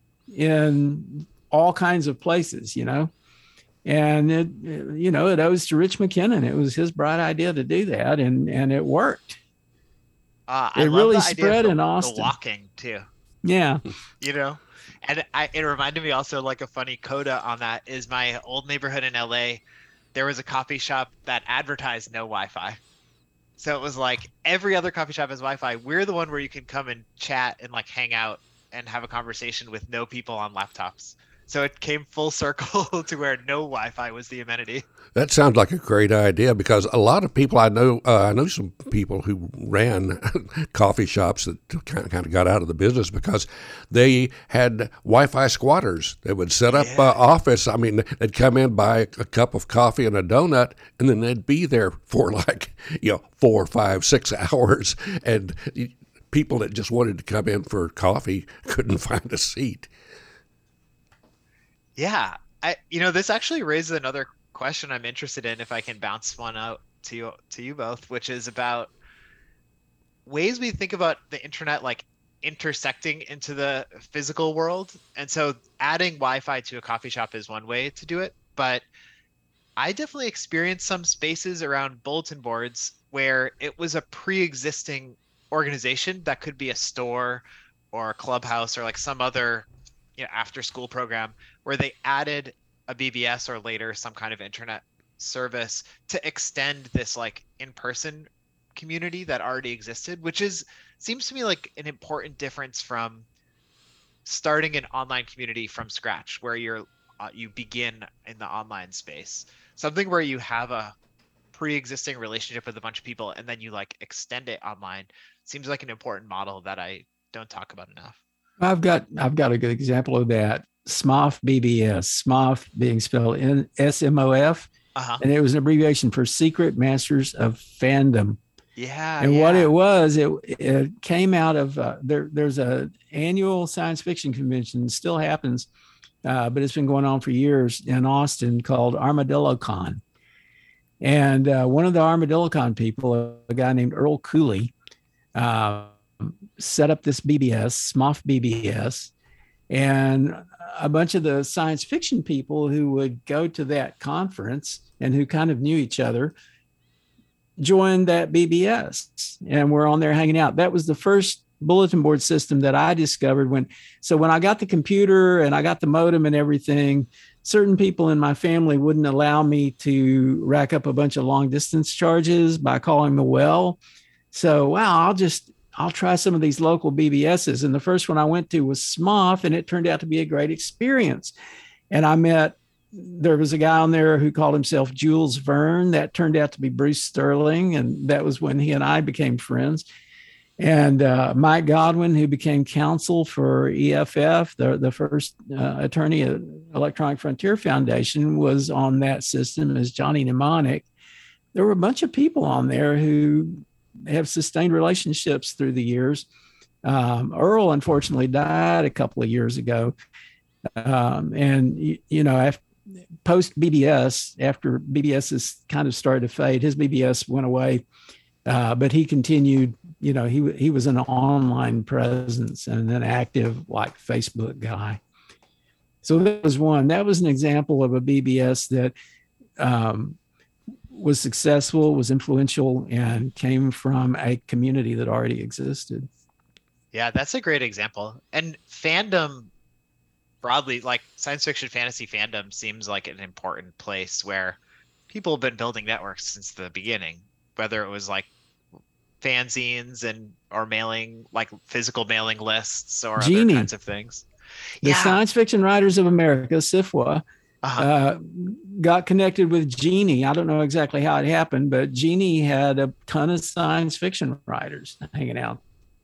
in all kinds of places, you know. And it, you know, it owes to Rich McKinnon. It was his bright idea to do that, and and it worked. Uh, I it love really the idea spread of the, in Austin. The walking too. Yeah. You know, and I, it reminded me also, like a funny coda on that is my old neighborhood in L A. There was a coffee shop that advertised no Wi-Fi. So it was like every other coffee shop has Wi-Fi. We're the one where you can come and chat and like hang out and have a conversation with no people on laptops. So it came full circle to where no Wi-Fi was the amenity. That sounds like a great idea, because a lot of people I know, uh, I know some people who ran coffee shops that kind of, kind of got out of the business because they had Wi-Fi squatters that would set up Yeah. uh, office. I mean, they'd come in, buy a cup of coffee and a donut, and then they'd be there for like, you know, four, five, six hours. And people that just wanted to come in for coffee couldn't find a seat. Yeah, I you know this actually raises another question I'm interested in, if I can bounce one out to you to you both, which is about ways we think about the internet like intersecting into the physical world. And so adding Wi-Fi to a coffee shop is one way to do it, but I definitely experienced some spaces around bulletin boards where it was a pre-existing organization that could be a store or a clubhouse or like some other, you know, after school program where they added a B B S or later some kind of internet service to extend this like in-person community that already existed, which is seems to me like an important difference from starting an online community from scratch, where you're uh, you begin in the online space. Something where you have a pre-existing relationship with a bunch of people and then you like extend it online seems like an important model that I don't talk about enough. I've got I've got a good example of that. S M O F B B S, S M O F being spelled in S M O F, Uh-huh. and it was an abbreviation for Secret Masters of Fandom. Yeah. And yeah. what it was, it, it came out of uh, there. There's a annual science fiction convention, still happens, uh, but it's been going on for years in Austin, called Armadillo Con. And uh, one of the Armadillo Con people, a guy named Earl Cooley, uh, set up this B B S, S M O F B B S, and a bunch of the science fiction people who would go to that conference and who kind of knew each other joined that B B S, and we're on there hanging out. That was the first bulletin board system that I discovered. When so when I got the computer and I got the modem and everything, certain people in my family wouldn't allow me to rack up a bunch of long distance charges by calling the well. So, wow, I'll just I'll try some of these local B B Ss. And the first one I went to was S M O F, and it turned out to be a great experience. And I met There was a guy on there who called himself Jules Verne. That turned out to be Bruce Sterling. And that was when he and I became friends. And uh, Mike Godwin, who became counsel for E F F, the, the first uh, attorney at Electronic Frontier Foundation, was on that system as Johnny Mnemonic. There were a bunch of people on there who have sustained relationships through the years. Um, Earl, unfortunately, died a couple of years ago. Um, and, you, you know, after, post B B S, after B B S has kind of started to fade, his B B S went away, uh, but he continued, you know, he, he was an online presence and an active like Facebook guy. So that was one, that was an example of a B B S that um, was successful, was influential, and came from a community that already existed. Yeah, that's a great example. And fandom broadly, like science fiction fantasy fandom, seems like an important place where people have been building networks since the beginning, whether it was like fanzines and or mailing, like physical mailing lists or Genie. other kinds of things. The yeah. Science Fiction Writers of America, S I F W A, Uh-huh. uh, got connected with Genie. I don't know exactly how it happened, but Genie had a ton of science fiction writers hanging out.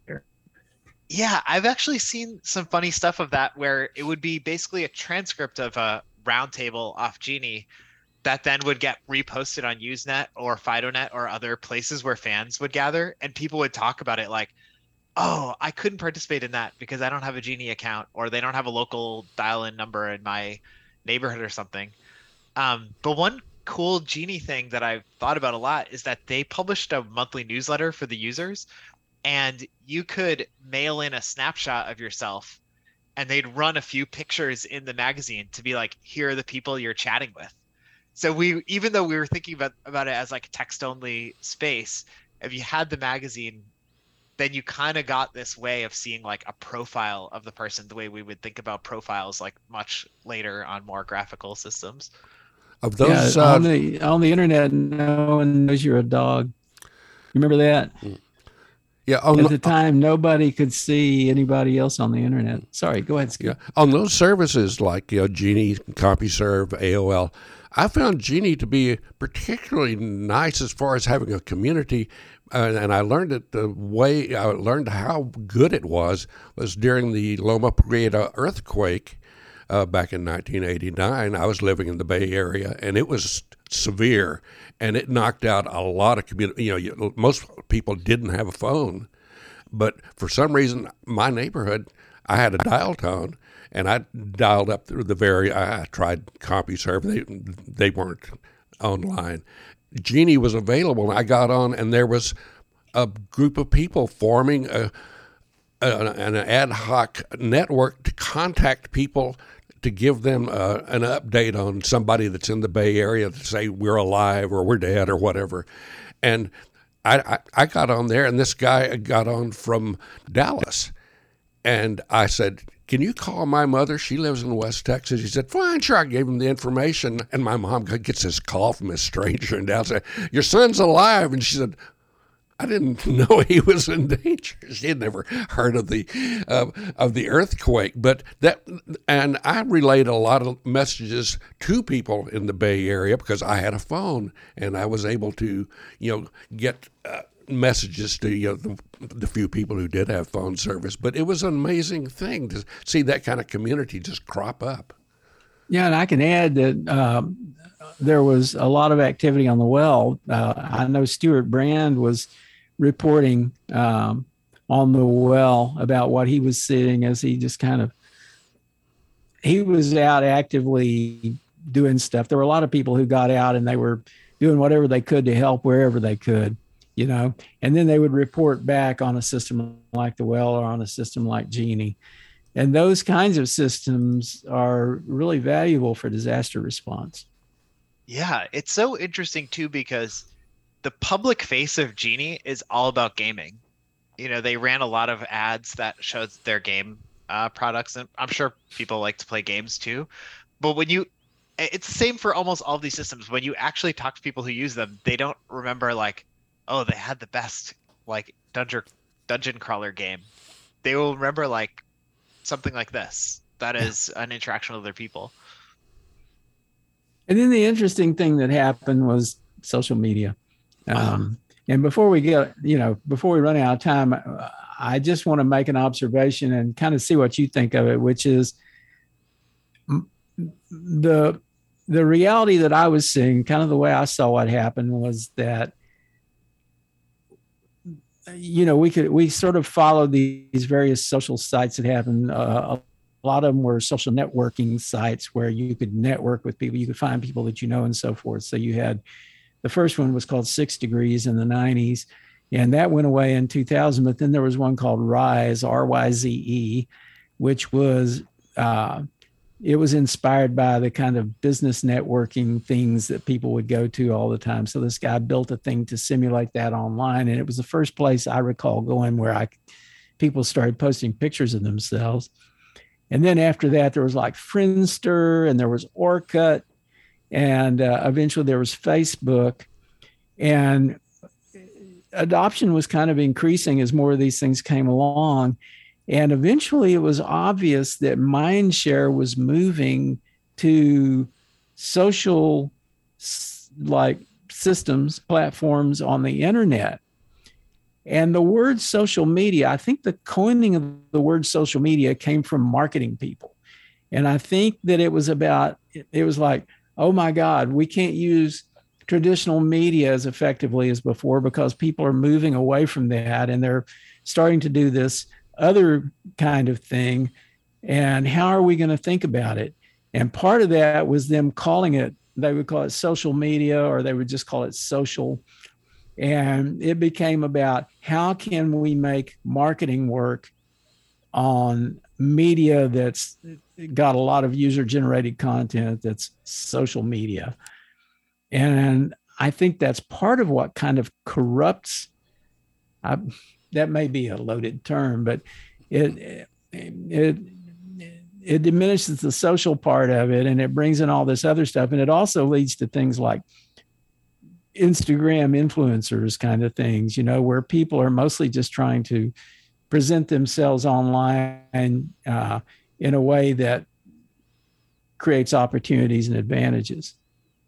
Yeah, I've actually seen some funny stuff of that, where it would be basically a transcript of a roundtable off Genie that then would get reposted on Usenet or FidoNet or other places where fans would gather, and people would talk about it like, oh, I couldn't participate in that because I don't have a Genie account, or they don't have a local dial-in number in my neighborhood or something. Um, but one cool Genie thing that I've thought about a lot is that they published a monthly newsletter for the users, and you could mail in a snapshot of yourself, and they'd run a few pictures in the magazine to be like, here are the people you're chatting with. So we, even though we were thinking about, about it as like a text only space, if you had the magazine, then you kind of got this way of seeing like a profile of the person, the way we would think about profiles like much later on more graphical systems. Of those, yeah, uh, on the on the internet, no one knows you're a dog. You remember that? yeah, on, At the time, nobody could see anybody else on the internet. Sorry, go ahead, Skip. yeah, on those services like you know, Genie, CompuServe, A O L, I found Genie to be particularly nice as far as having a community. Uh, and I learned it the way I learned how good it was was during the Loma Prieta earthquake uh, back in nineteen eighty-nine. I was living in the Bay Area, and it was severe, and it knocked out a lot of community. You know, you, most people didn't have a phone, but for some reason, my neighborhood, I had a dial tone, and I dialed up through the very. I tried CompuServe; they they weren't online. Genie was available, and I got on, and there was a group of people forming a, a, an ad hoc network to contact people to give them uh, an update on somebody that's in the Bay Area to say we're alive or we're dead or whatever. And I, I, I got on there, and this guy got on from Dallas. And I said, can you call my mother? She lives in West Texas. He said, fine, sure. I gave him the information. And my mom gets this call from a stranger and down said, your son's alive. And she said, I didn't know he was in danger. She had never heard of the uh, of the earthquake, but that, and I relayed a lot of messages to people in the Bay Area because I had a phone and I was able to, you know, get uh, messages to you know the, the few people who did have phone service. But it was an amazing thing to see that kind of community just crop up. Yeah, and I can add that. Um, there was a lot of activity on the well. Uh, I know Stuart Brand was reporting um, on the well about what he was seeing as he just kind of, he was out actively doing stuff. There were a lot of people who got out and they were doing whatever they could to help wherever they could, you know, and then they would report back on a system like the well or on a system like Genie. And those kinds of systems are really valuable for disaster response. Yeah, it's so interesting too, because the public face of Genie is all about gaming. You know, they ran a lot of ads that showed their game uh, products, and I'm sure people like to play games too. But when you, it's the same for almost all of these systems. When you actually talk to people who use them, they don't remember like, oh, they had the best like dungeon dungeon crawler game. They will remember like something like this. That is an interaction with other people. And then the interesting thing that happened was social media. Um, and before we get, you know, before we run out of time, I just want to make an observation and kind of see what you think of it, which is the, the reality that I was seeing, kind of the way I saw what happened was that, you know, we could, we sort of followed these various social sites that happened. Uh, a lot of them were social networking sites where you could network with people, you could find people that you know and so forth. So you had, the first one was called Six Degrees in the nineties, and that went away in two thousand. But then there was one called Rise, R Y Z E, which was, uh, it was inspired by the kind of business networking things that people would go to all the time. So this guy built a thing to simulate that online. And it was the first place I recall going where I, people started posting pictures of themselves. And then after that, there was like Friendster and there was Orkut. And uh, eventually there was Facebook, and adoption was kind of increasing as more of these things came along. And eventually it was obvious that mindshare was moving to social like systems, platforms on the internet. And the word social media, I think the coining of the word social media came from marketing people. And I think that it was about, it was like, oh my God, we can't use traditional media as effectively as before because people are moving away from that and they're starting to do this other kind of thing. And how are we going to think about it? And part of that was them calling it, they would call it social media, or they would just call it social. And it became about how can we make marketing work on media that's got a lot of user generated content that's social media. And I think that's part of what kind of corrupts, I, that may be a loaded term, but it, it, it diminishes the social part of it and it brings in all this other stuff. And it also leads to things like Instagram influencers kind of things, you know, where people are mostly just trying to present themselves online uh, in a way that creates opportunities and advantages.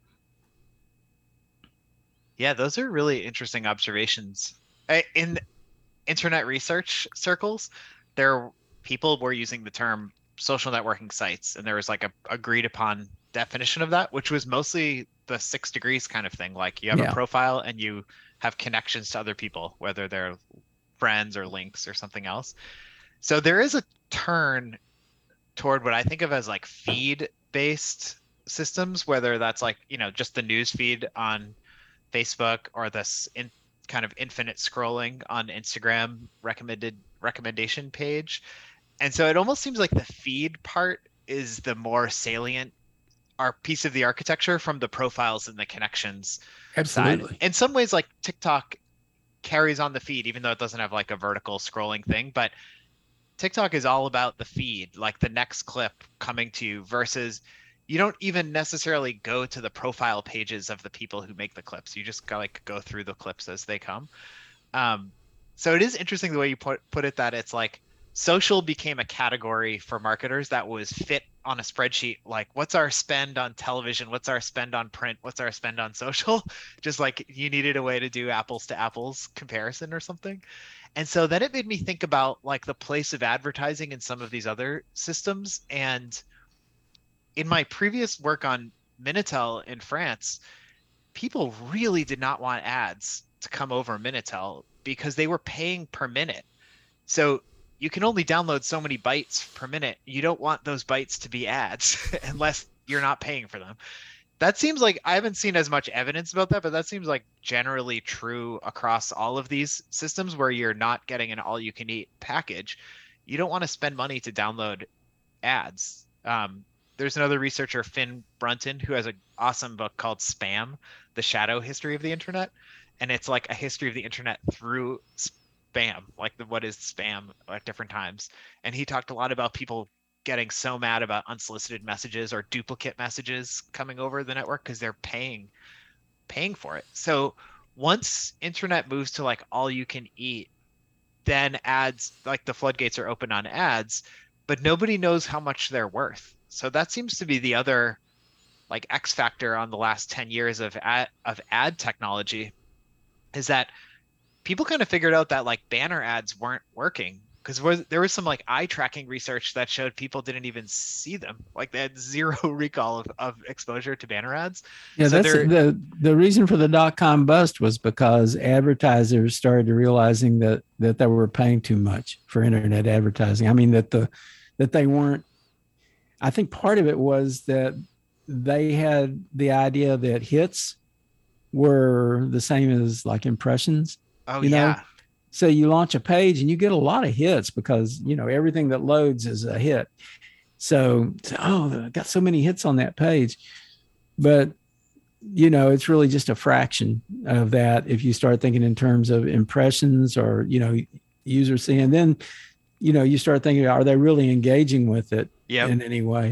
Yeah, those are really interesting observations. In internet research circles, there people were using the term social networking sites, and there was like a agreed upon definition of that, which was mostly the six degrees kind of thing. Like you have yeah. a profile and you have connections to other people, whether they're friends or links or something else. So there is a turn toward what I think of as like feed based systems, whether that's like, you know, just the news feed on Facebook or this in kind of infinite scrolling on Instagram recommended recommendation page. And so it almost seems like the feed part is the more salient our piece of the architecture from the profiles and the connections. Absolutely. Side. In some ways, like TikTok carries on the feed, even though it doesn't have like a vertical scrolling thing, but TikTok is all about the feed, like the next clip coming to you, versus you don't even necessarily go to the profile pages of the people who make the clips. You just go, like go through the clips as they come. Um, so it is interesting the way you put put it, that it's like social became a category for marketers that was fit on a spreadsheet. Like, what's our spend on television? What's our spend on print? What's our spend on social? Just like you needed a way to do apples to apples comparison or something. And so then it made me think about like the place of advertising in some of these other systems. And in my previous work on Minitel in France, people really did not want ads to come over Minitel because they were paying per minute. So you can only download so many bytes per minute. You don't want those bytes to be ads unless you're not paying for them. That seems like, I haven't seen as much evidence about that, but that seems like generally true across all of these systems where you're not getting an all you can eat package. You don't want to spend money to download ads. Um, there's another researcher, Finn Brunton, who has an awesome book called Spam, The Shadow History of the Internet. And it's like a history of the internet through spam, like the, what is spam at different times. And he talked a lot about people getting so mad about unsolicited messages or duplicate messages coming over the network because they're paying paying for it. So once internet moves to like all you can eat, then ads, like the floodgates are open on ads, but nobody knows how much they're worth. So that seems to be the other like X factor on the last ten years of ad, of ad technology, is that people kind of figured out that like banner ads weren't working, because there was some like eye tracking research that showed people didn't even see them. Like they had zero recall of, of exposure to banner ads. Yeah, so that's the the reason for the dot-com bust was because advertisers started realizing that that they were paying too much for internet advertising. I mean that the that they weren't. I think part of it was that they had the idea that hits were the same as like impressions. Oh, you know? yeah. So you launch a page and you get a lot of hits because, you know, everything that loads is a hit. So, oh, I got so many hits on that page. But, you know, it's really just a fraction of that if you start thinking in terms of impressions or, you know, users seeing. Then, you know, you start thinking, are they really engaging with it yep. in any way?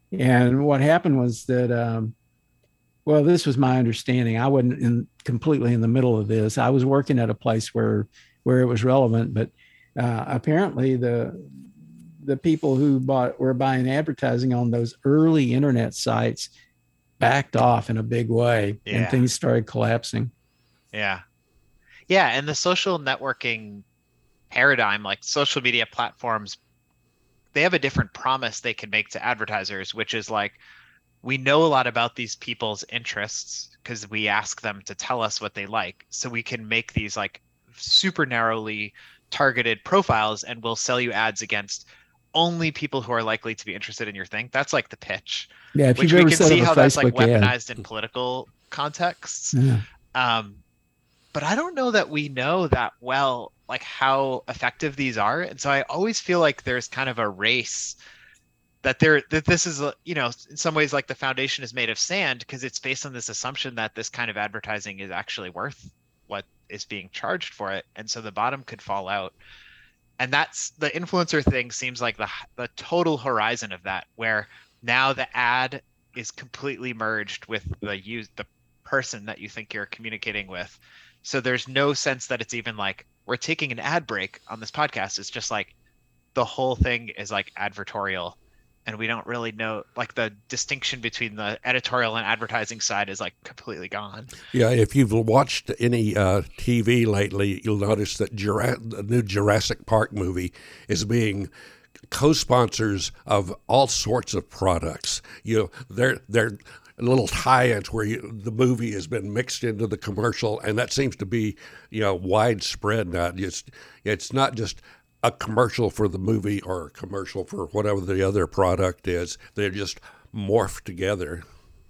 And what happened was that, um, well, this was my understanding. I wasn't in, completely in the middle of this. I was working at a place where where it was relevant, but uh, apparently the the people who bought were buying advertising on those early internet sites backed off in a big way, yeah. and things started collapsing. Yeah, yeah, and the social networking paradigm, like social media platforms, they have a different promise they can make to advertisers, which is like, we know a lot about these people's interests because we ask them to tell us what they like. So we can make these like super narrowly targeted profiles, and we'll sell you ads against only people who are likely to be interested in your thing. That's like the pitch. Yeah, if which you've we ever can see how that's like ad. weaponized in political contexts. Yeah. Um, but I don't know that we know that well, like how effective these are. And so I always feel like there's kind of a race that there that this is, you know, in some ways like the foundation is made of sand, because it's based on this assumption that this kind of advertising is actually worth what is being charged for it, and so the bottom could fall out. And that's the influencer thing seems like the the total horizon of that, where now the ad is completely merged with the use the person that you think you're communicating with. So there's no sense that it's even like we're taking an ad break on this podcast. It's just like the whole thing is like advertorial. And we don't really know, like the distinction between the editorial and advertising side is like completely gone. Yeah, if you've watched any uh, T V lately, you'll notice that Jura- the new Jurassic Park movie is being co-sponsors of all sorts of products. You know, they're they're little tie-ins where you, the movie has been mixed into the commercial, and that seems to be, you know, widespread now. It's it's not just a commercial for the movie or a commercial for whatever the other product is. They're just morphed together.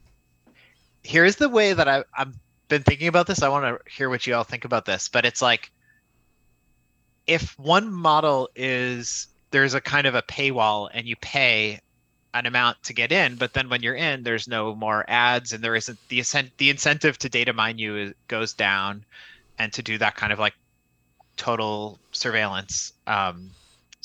Here's the way that I, I've been thinking about this. I want to hear what you all think about this, but it's like, if one model is there's a kind of a paywall and you pay an amount to get in, but then when you're in, there's no more ads, and there isn't the the incentive to data mine you goes down, and to do that kind of like total surveillance. Um,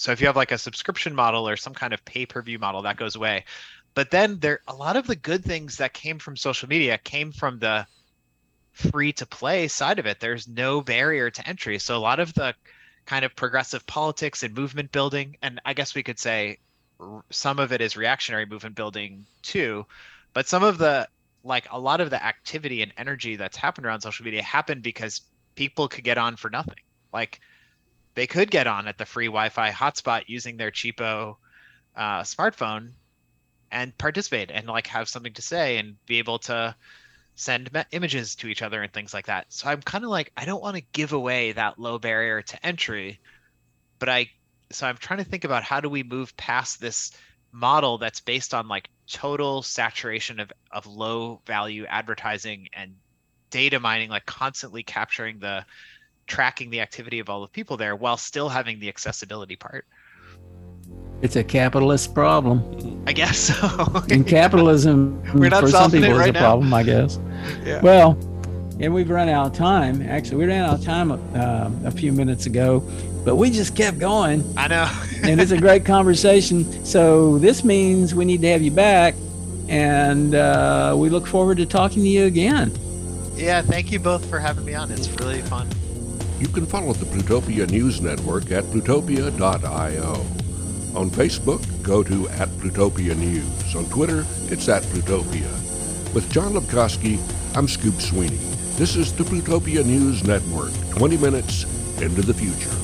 So if you have like a subscription model or some kind of pay-per-view model, that goes away. But then there, a lot of the good things that came from social media came from the free to play side of it. There's no barrier to entry. So a lot of the kind of progressive politics and movement building, and I guess we could say some of it is reactionary movement building too, but some of the, like a lot of the activity and energy that's happened around social media happened because people could get on for nothing. Like they could get on at the free Wi-Fi hotspot using their cheapo uh, smartphone and participate and like have something to say and be able to send me- images to each other and things like that. So I'm kind of like, I don't want to give away that low barrier to entry, but I, so I'm trying to think about how do we move past this model that's based on like total saturation of, of low value advertising and data mining, like constantly capturing the, tracking the activity of all the people there while still having the accessibility part. It's a capitalist problem. I guess so. And capitalism We're not for some solving people it right is a now. problem, I guess. Yeah. Well, and we've run out of time. Actually, we ran out of time uh, a few minutes ago, but we just kept going. I know. And it's a great conversation. So this means we need to have you back, and uh, we look forward to talking to you again. Yeah, thank you both for having me on. It's really fun. You can follow the Plutopia News Network at plutopia dot io. On Facebook, go to at Plutopia News. On Twitter, it's at Plutopia. With John Lepkowski, I'm Scoop Sweeney. This is the Plutopia News Network, twenty minutes into the future.